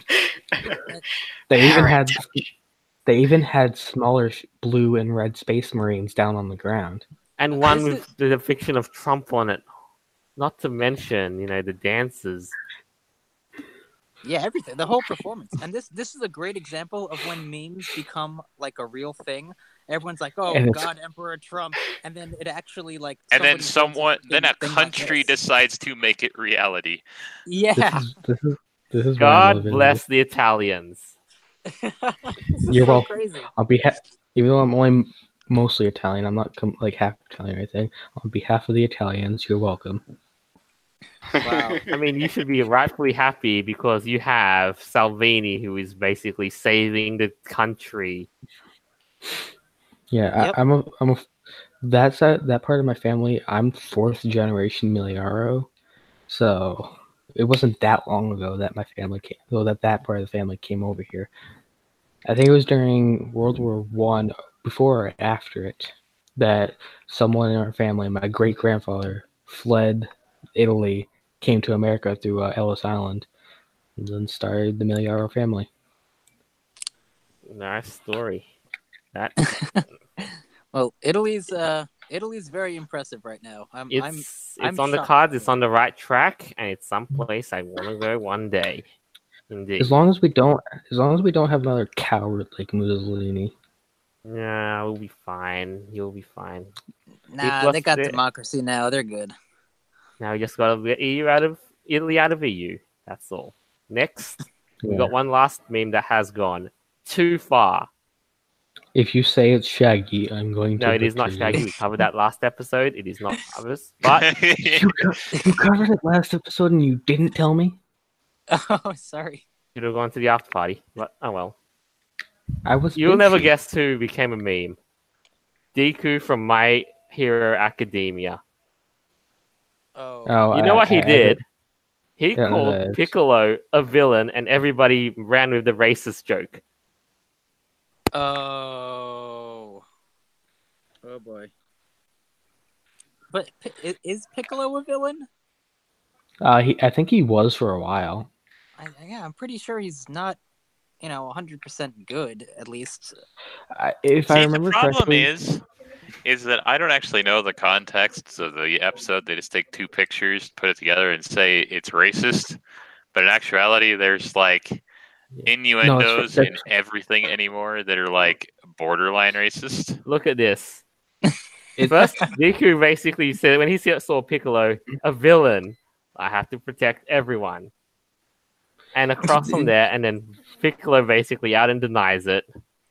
Speaker 4: They even had smaller blue and red space marines down on the ground.
Speaker 2: And one
Speaker 3: This
Speaker 2: with the depiction of Trump on it. Not to mention, the dances.
Speaker 3: Yeah, everything. The whole performance. And this is a great example of when memes become like a real thing. Everyone's like, "Oh,
Speaker 4: And it's-
Speaker 3: God, Emperor Trump," and then it actually
Speaker 1: And then
Speaker 3: somebody
Speaker 1: then a
Speaker 3: thing like
Speaker 1: country
Speaker 3: this.
Speaker 1: decides to make it reality.
Speaker 3: Yeah.
Speaker 4: This is what I
Speaker 2: God
Speaker 4: love in
Speaker 2: bless the Italians.
Speaker 3: This is
Speaker 4: You're
Speaker 3: so
Speaker 4: welcome.
Speaker 3: crazy.
Speaker 4: I'll be even though I'm only mostly Italian. I'm not like half Italian or anything. On behalf of the Italians, you're welcome.
Speaker 3: Wow.
Speaker 2: I mean, you should be rightfully happy because you have Salvini, who is basically saving the country.
Speaker 4: Yeah,
Speaker 3: Yep.
Speaker 4: I'm a that part of my family. I'm fourth generation Miliaro, so it wasn't that long ago that my family came. So that part of the family came over here. I think it was during World War One, before or after it, that someone in our family, my great grandfather, fled Italy, came to America through Ellis Island, and then started the Miliaro family.
Speaker 2: Nice story. That
Speaker 3: Well, Italy's very impressive right now. I'm
Speaker 2: it's
Speaker 3: I'm
Speaker 2: on the
Speaker 3: shocked.
Speaker 2: cards. It's on the right track, and it's someplace I want to go one day. Indeed.
Speaker 4: As long as we don't have another coward like Mussolini.
Speaker 2: Yeah, we'll be fine. You'll be fine.
Speaker 3: Nah,
Speaker 2: Plus
Speaker 3: they got
Speaker 2: the-
Speaker 3: democracy now. They're good.
Speaker 2: Now we just gotta get Italy out of EU. That's all. Next, we
Speaker 4: Yeah.
Speaker 2: got one last meme that has gone too far.
Speaker 4: If you say it's Shaggy, I'm going to.
Speaker 2: No, it is not
Speaker 4: butcher
Speaker 2: Shaggy.
Speaker 4: you.
Speaker 2: We covered that last episode. It is not others. But
Speaker 4: You covered it last episode and you didn't tell me.
Speaker 3: Oh, sorry.
Speaker 2: should have gone to the after party. But oh well.
Speaker 4: I was.
Speaker 2: You'll never
Speaker 4: busy.
Speaker 2: guess who became a meme. Deku from My Hero Academia.
Speaker 3: Oh.
Speaker 4: Oh,
Speaker 2: You know what he did? He
Speaker 4: Yeah,
Speaker 2: called
Speaker 4: it's-
Speaker 2: Piccolo a villain, and everybody ran with the racist joke.
Speaker 3: Oh. Oh boy. But is Piccolo a villain?
Speaker 4: I think he was for a while.
Speaker 3: Yeah, I'm pretty sure he's not, 100% good, at least.
Speaker 4: If I
Speaker 1: See,
Speaker 4: remember
Speaker 1: the problem
Speaker 4: correctly,
Speaker 1: is that I don't actually know the context of the episode. They just take two pictures, put it together, and say it's racist. But in actuality, there's like innuendos in everything anymore that are like borderline racist.
Speaker 2: Look at this. First, Deku basically said when he saw Piccolo, a villain, I have to protect everyone. And across from there, and then Piccolo basically out and denies it.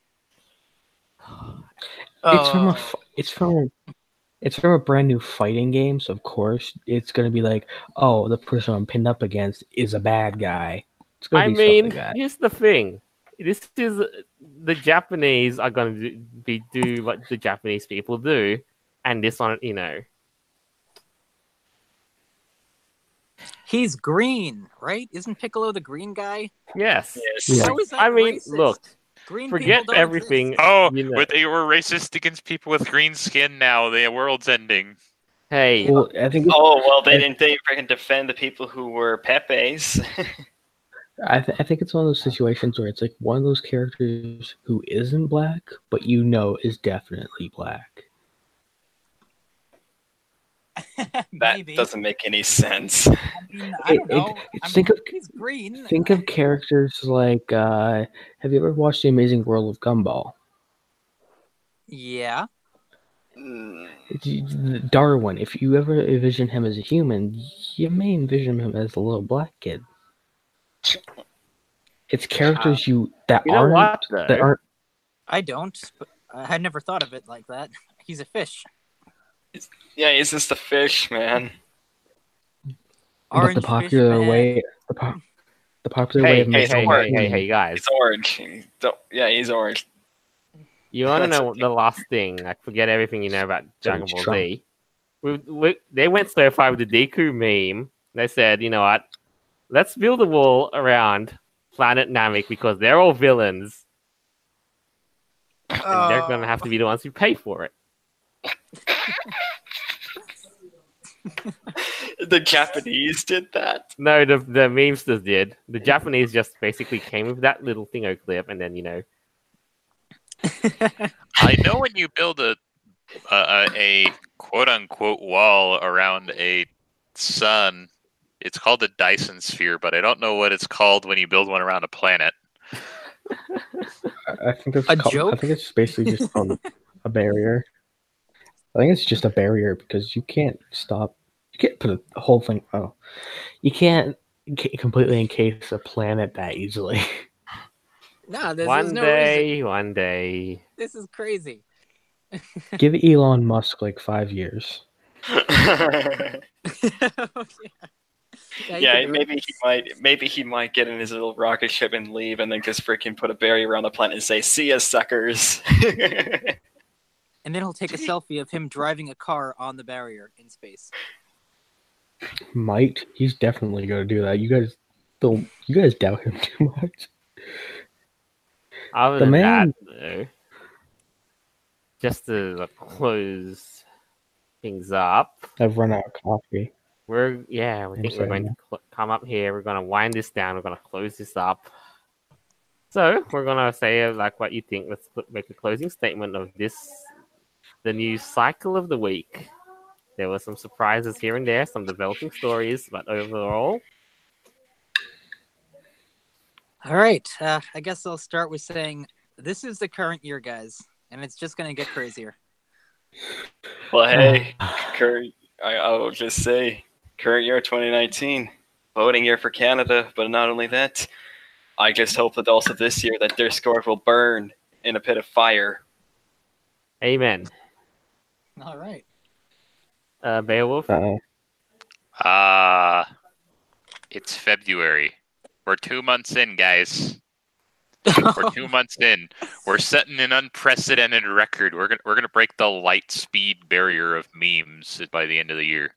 Speaker 4: it's from a brand new fighting game, so of course it's gonna be like, oh, the person I'm pinned up against is a bad guy. It's gonna
Speaker 2: I
Speaker 4: be
Speaker 2: mean,
Speaker 4: stuff like that.
Speaker 2: here's the thing. This is the Japanese are going to do what the Japanese people do, and this one,
Speaker 3: He's green, right? Isn't Piccolo the green guy?
Speaker 2: yes.
Speaker 4: Yeah.
Speaker 3: How is that
Speaker 2: I mean,
Speaker 3: racist?
Speaker 2: look,
Speaker 3: Green
Speaker 2: forget
Speaker 3: people don't
Speaker 2: everything.
Speaker 3: exist.
Speaker 1: Oh,
Speaker 2: You know.
Speaker 1: but they were racist against people with green skin now. The world's ending.
Speaker 2: Hey,
Speaker 4: Well, I think
Speaker 5: Oh well, they freaking defend the people who were Pepe's.
Speaker 4: I think it's one of those situations where it's like one of those characters who isn't black, but is definitely black.
Speaker 5: That
Speaker 3: Maybe.
Speaker 5: doesn't make any sense.
Speaker 3: I mean, I don't know.
Speaker 4: think of-
Speaker 3: he's green.
Speaker 4: Think of characters like, have you ever watched The Amazing World of Gumball?
Speaker 3: Yeah.
Speaker 4: Darwin, if you ever envision him as a human, you may envision him as a little black kid. It's characters that
Speaker 2: you know
Speaker 4: aren't
Speaker 2: what, though?
Speaker 4: that aren't.
Speaker 3: I don't. But I never thought of it like that. He's a fish.
Speaker 5: Yeah, he's just a fish, man.
Speaker 4: But
Speaker 3: Orange
Speaker 4: the popular
Speaker 3: fish man.
Speaker 4: way, the popular way
Speaker 2: hey,
Speaker 4: of making
Speaker 2: hey, guys.
Speaker 5: He's orange. Yeah, he's orange.
Speaker 2: You want to
Speaker 5: That's
Speaker 2: know
Speaker 5: okay.
Speaker 2: the last thing? Like, forget everything you know about Dragon Ball
Speaker 4: Trump.
Speaker 2: Z. They went so far with the Deku meme. They said, you know what? Let's build a wall around Planet Namek because they're all villains, and they're going to have to be the ones who pay for it.
Speaker 5: The Japanese did that.
Speaker 2: No, the memesters did. The Japanese just basically came with that little thingo clip, and then
Speaker 1: I know when you build a quote unquote wall around a sun, it's called a Dyson sphere, but I don't know what it's called when you build one around a planet.
Speaker 4: I think it's
Speaker 3: A
Speaker 4: called,
Speaker 3: joke?
Speaker 4: I think it's basically just called a barrier. I think it's just a barrier because you can't put a whole thing. Oh, you can't completely encase a planet that easily.
Speaker 3: No, there's
Speaker 2: one
Speaker 3: no reason.
Speaker 2: day.
Speaker 3: This is crazy.
Speaker 4: Give Elon Musk like 5 years.
Speaker 3: Yeah,
Speaker 5: Yeah, maybe he might get in his little rocket ship and leave, and then just freaking put a barrier around the planet and say, "See ya, suckers."
Speaker 3: And then he'll take a selfie of him driving a car on the barrier in space.
Speaker 4: Might. He's definitely going to do that. You guys doubt him too much.
Speaker 2: Other
Speaker 4: The
Speaker 2: than
Speaker 4: man-
Speaker 2: that, though, just to close things up,
Speaker 4: I've run out of coffee.
Speaker 2: we
Speaker 4: I'm
Speaker 2: think we're
Speaker 4: sorry,
Speaker 2: going to come up here. We're going to wind this down. We're going to close this up. So we're going to say like what you think. Let's make a closing statement of the news cycle of the week. There were some surprises here and there, some developing stories, but overall,
Speaker 3: All right. I guess I'll start with saying this is the current year, guys, and it's just going to get crazier.
Speaker 5: Well, hey, I'll just say, current year 2019, voting year for Canada. But not only that, I just hope that also this year that their scores will burn in a pit of fire.
Speaker 2: amen.
Speaker 3: All right.
Speaker 2: Beowulf,
Speaker 1: It's February. We're 2 months in, guys. We're 2 months in. We're setting an unprecedented record. We're gonna break the light speed barrier of memes by the end of the year.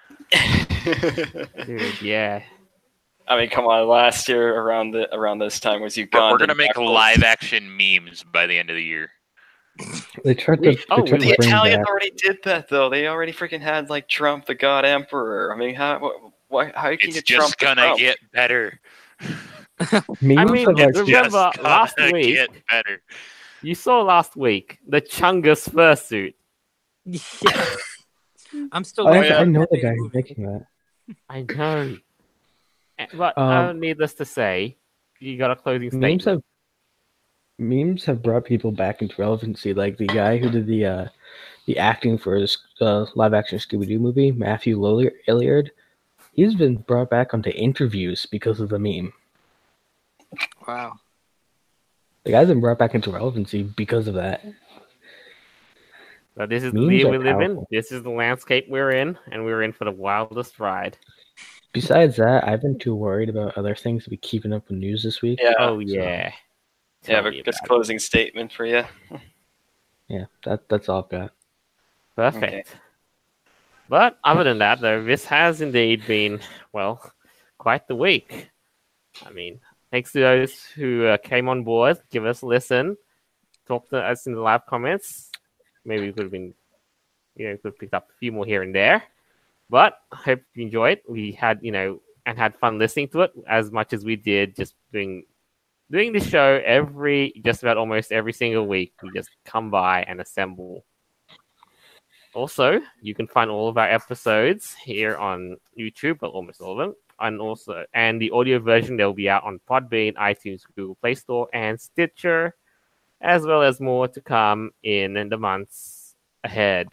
Speaker 2: dude, yeah.
Speaker 5: I mean, come on! Last year around this time was Uganda.
Speaker 1: We're gonna make live action memes by the end of the year.
Speaker 4: They tried to
Speaker 5: The
Speaker 4: bring
Speaker 5: Italians
Speaker 4: back.
Speaker 5: already did that, though. They already freaking had like Trump, the God Emperor. I mean, how can you
Speaker 1: It's
Speaker 5: get
Speaker 1: just
Speaker 5: Trump?
Speaker 1: gonna get better.
Speaker 4: Memes
Speaker 2: I mean,
Speaker 4: have
Speaker 1: It's
Speaker 4: actually,
Speaker 2: remember
Speaker 1: just gonna
Speaker 2: last week?
Speaker 1: get better.
Speaker 2: You saw last week the Chungus fursuit.
Speaker 3: Yeah. I'm still.
Speaker 4: I,
Speaker 3: waiting
Speaker 5: yeah.
Speaker 3: for
Speaker 4: I know
Speaker 3: that
Speaker 4: the
Speaker 3: big
Speaker 4: guy who's
Speaker 3: movie.
Speaker 4: making that.
Speaker 2: I know. But needless to say, you got a closing statement.
Speaker 4: Memes have brought people back into relevancy. Like the guy who did the acting for his live action Scooby Doo movie, Matthew Lillard. He's been brought back onto interviews because of the meme.
Speaker 3: Wow.
Speaker 4: The guy's been brought back into relevancy because of that.
Speaker 2: But this is the
Speaker 4: Memes
Speaker 2: year
Speaker 4: are
Speaker 2: we live in.
Speaker 4: powerful.
Speaker 2: This is the landscape we're in, and we're in for the wildest ride.
Speaker 4: Besides that, I've been too worried about other things to be keeping up with news this week.
Speaker 5: Yeah.
Speaker 2: Oh yeah.
Speaker 5: Yeah,
Speaker 2: Tell me
Speaker 5: but just
Speaker 2: about it.
Speaker 5: closing statement for you.
Speaker 4: Yeah, that's all I've got.
Speaker 2: Perfect.
Speaker 5: Okay.
Speaker 2: But other than that, though, this has indeed been, well, quite the week. I mean, thanks to those who came on board, give us a listen, talk to us in the live comments. Maybe we could have been, could have picked up a few more here and there. But I hope you enjoyed. We had, and had fun listening to it as much as we did just doing this show just about almost every single week. We just come by and assemble. Also, you can find all of our episodes here on YouTube, but almost all of them. And the audio version, they'll be out on Podbean, iTunes, Google Play Store, and Stitcher, as well as more to come in the months ahead.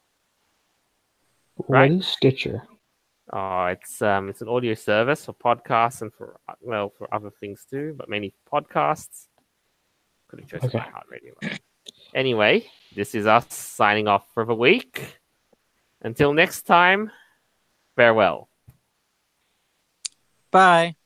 Speaker 2: Right.
Speaker 4: What is Stitcher?
Speaker 2: Oh, it's an audio service for podcasts and for other things too, but mainly podcasts. Could have chosen iHeartRadio. Anyway, this is us signing off for the week. Until next time, farewell.
Speaker 3: Bye.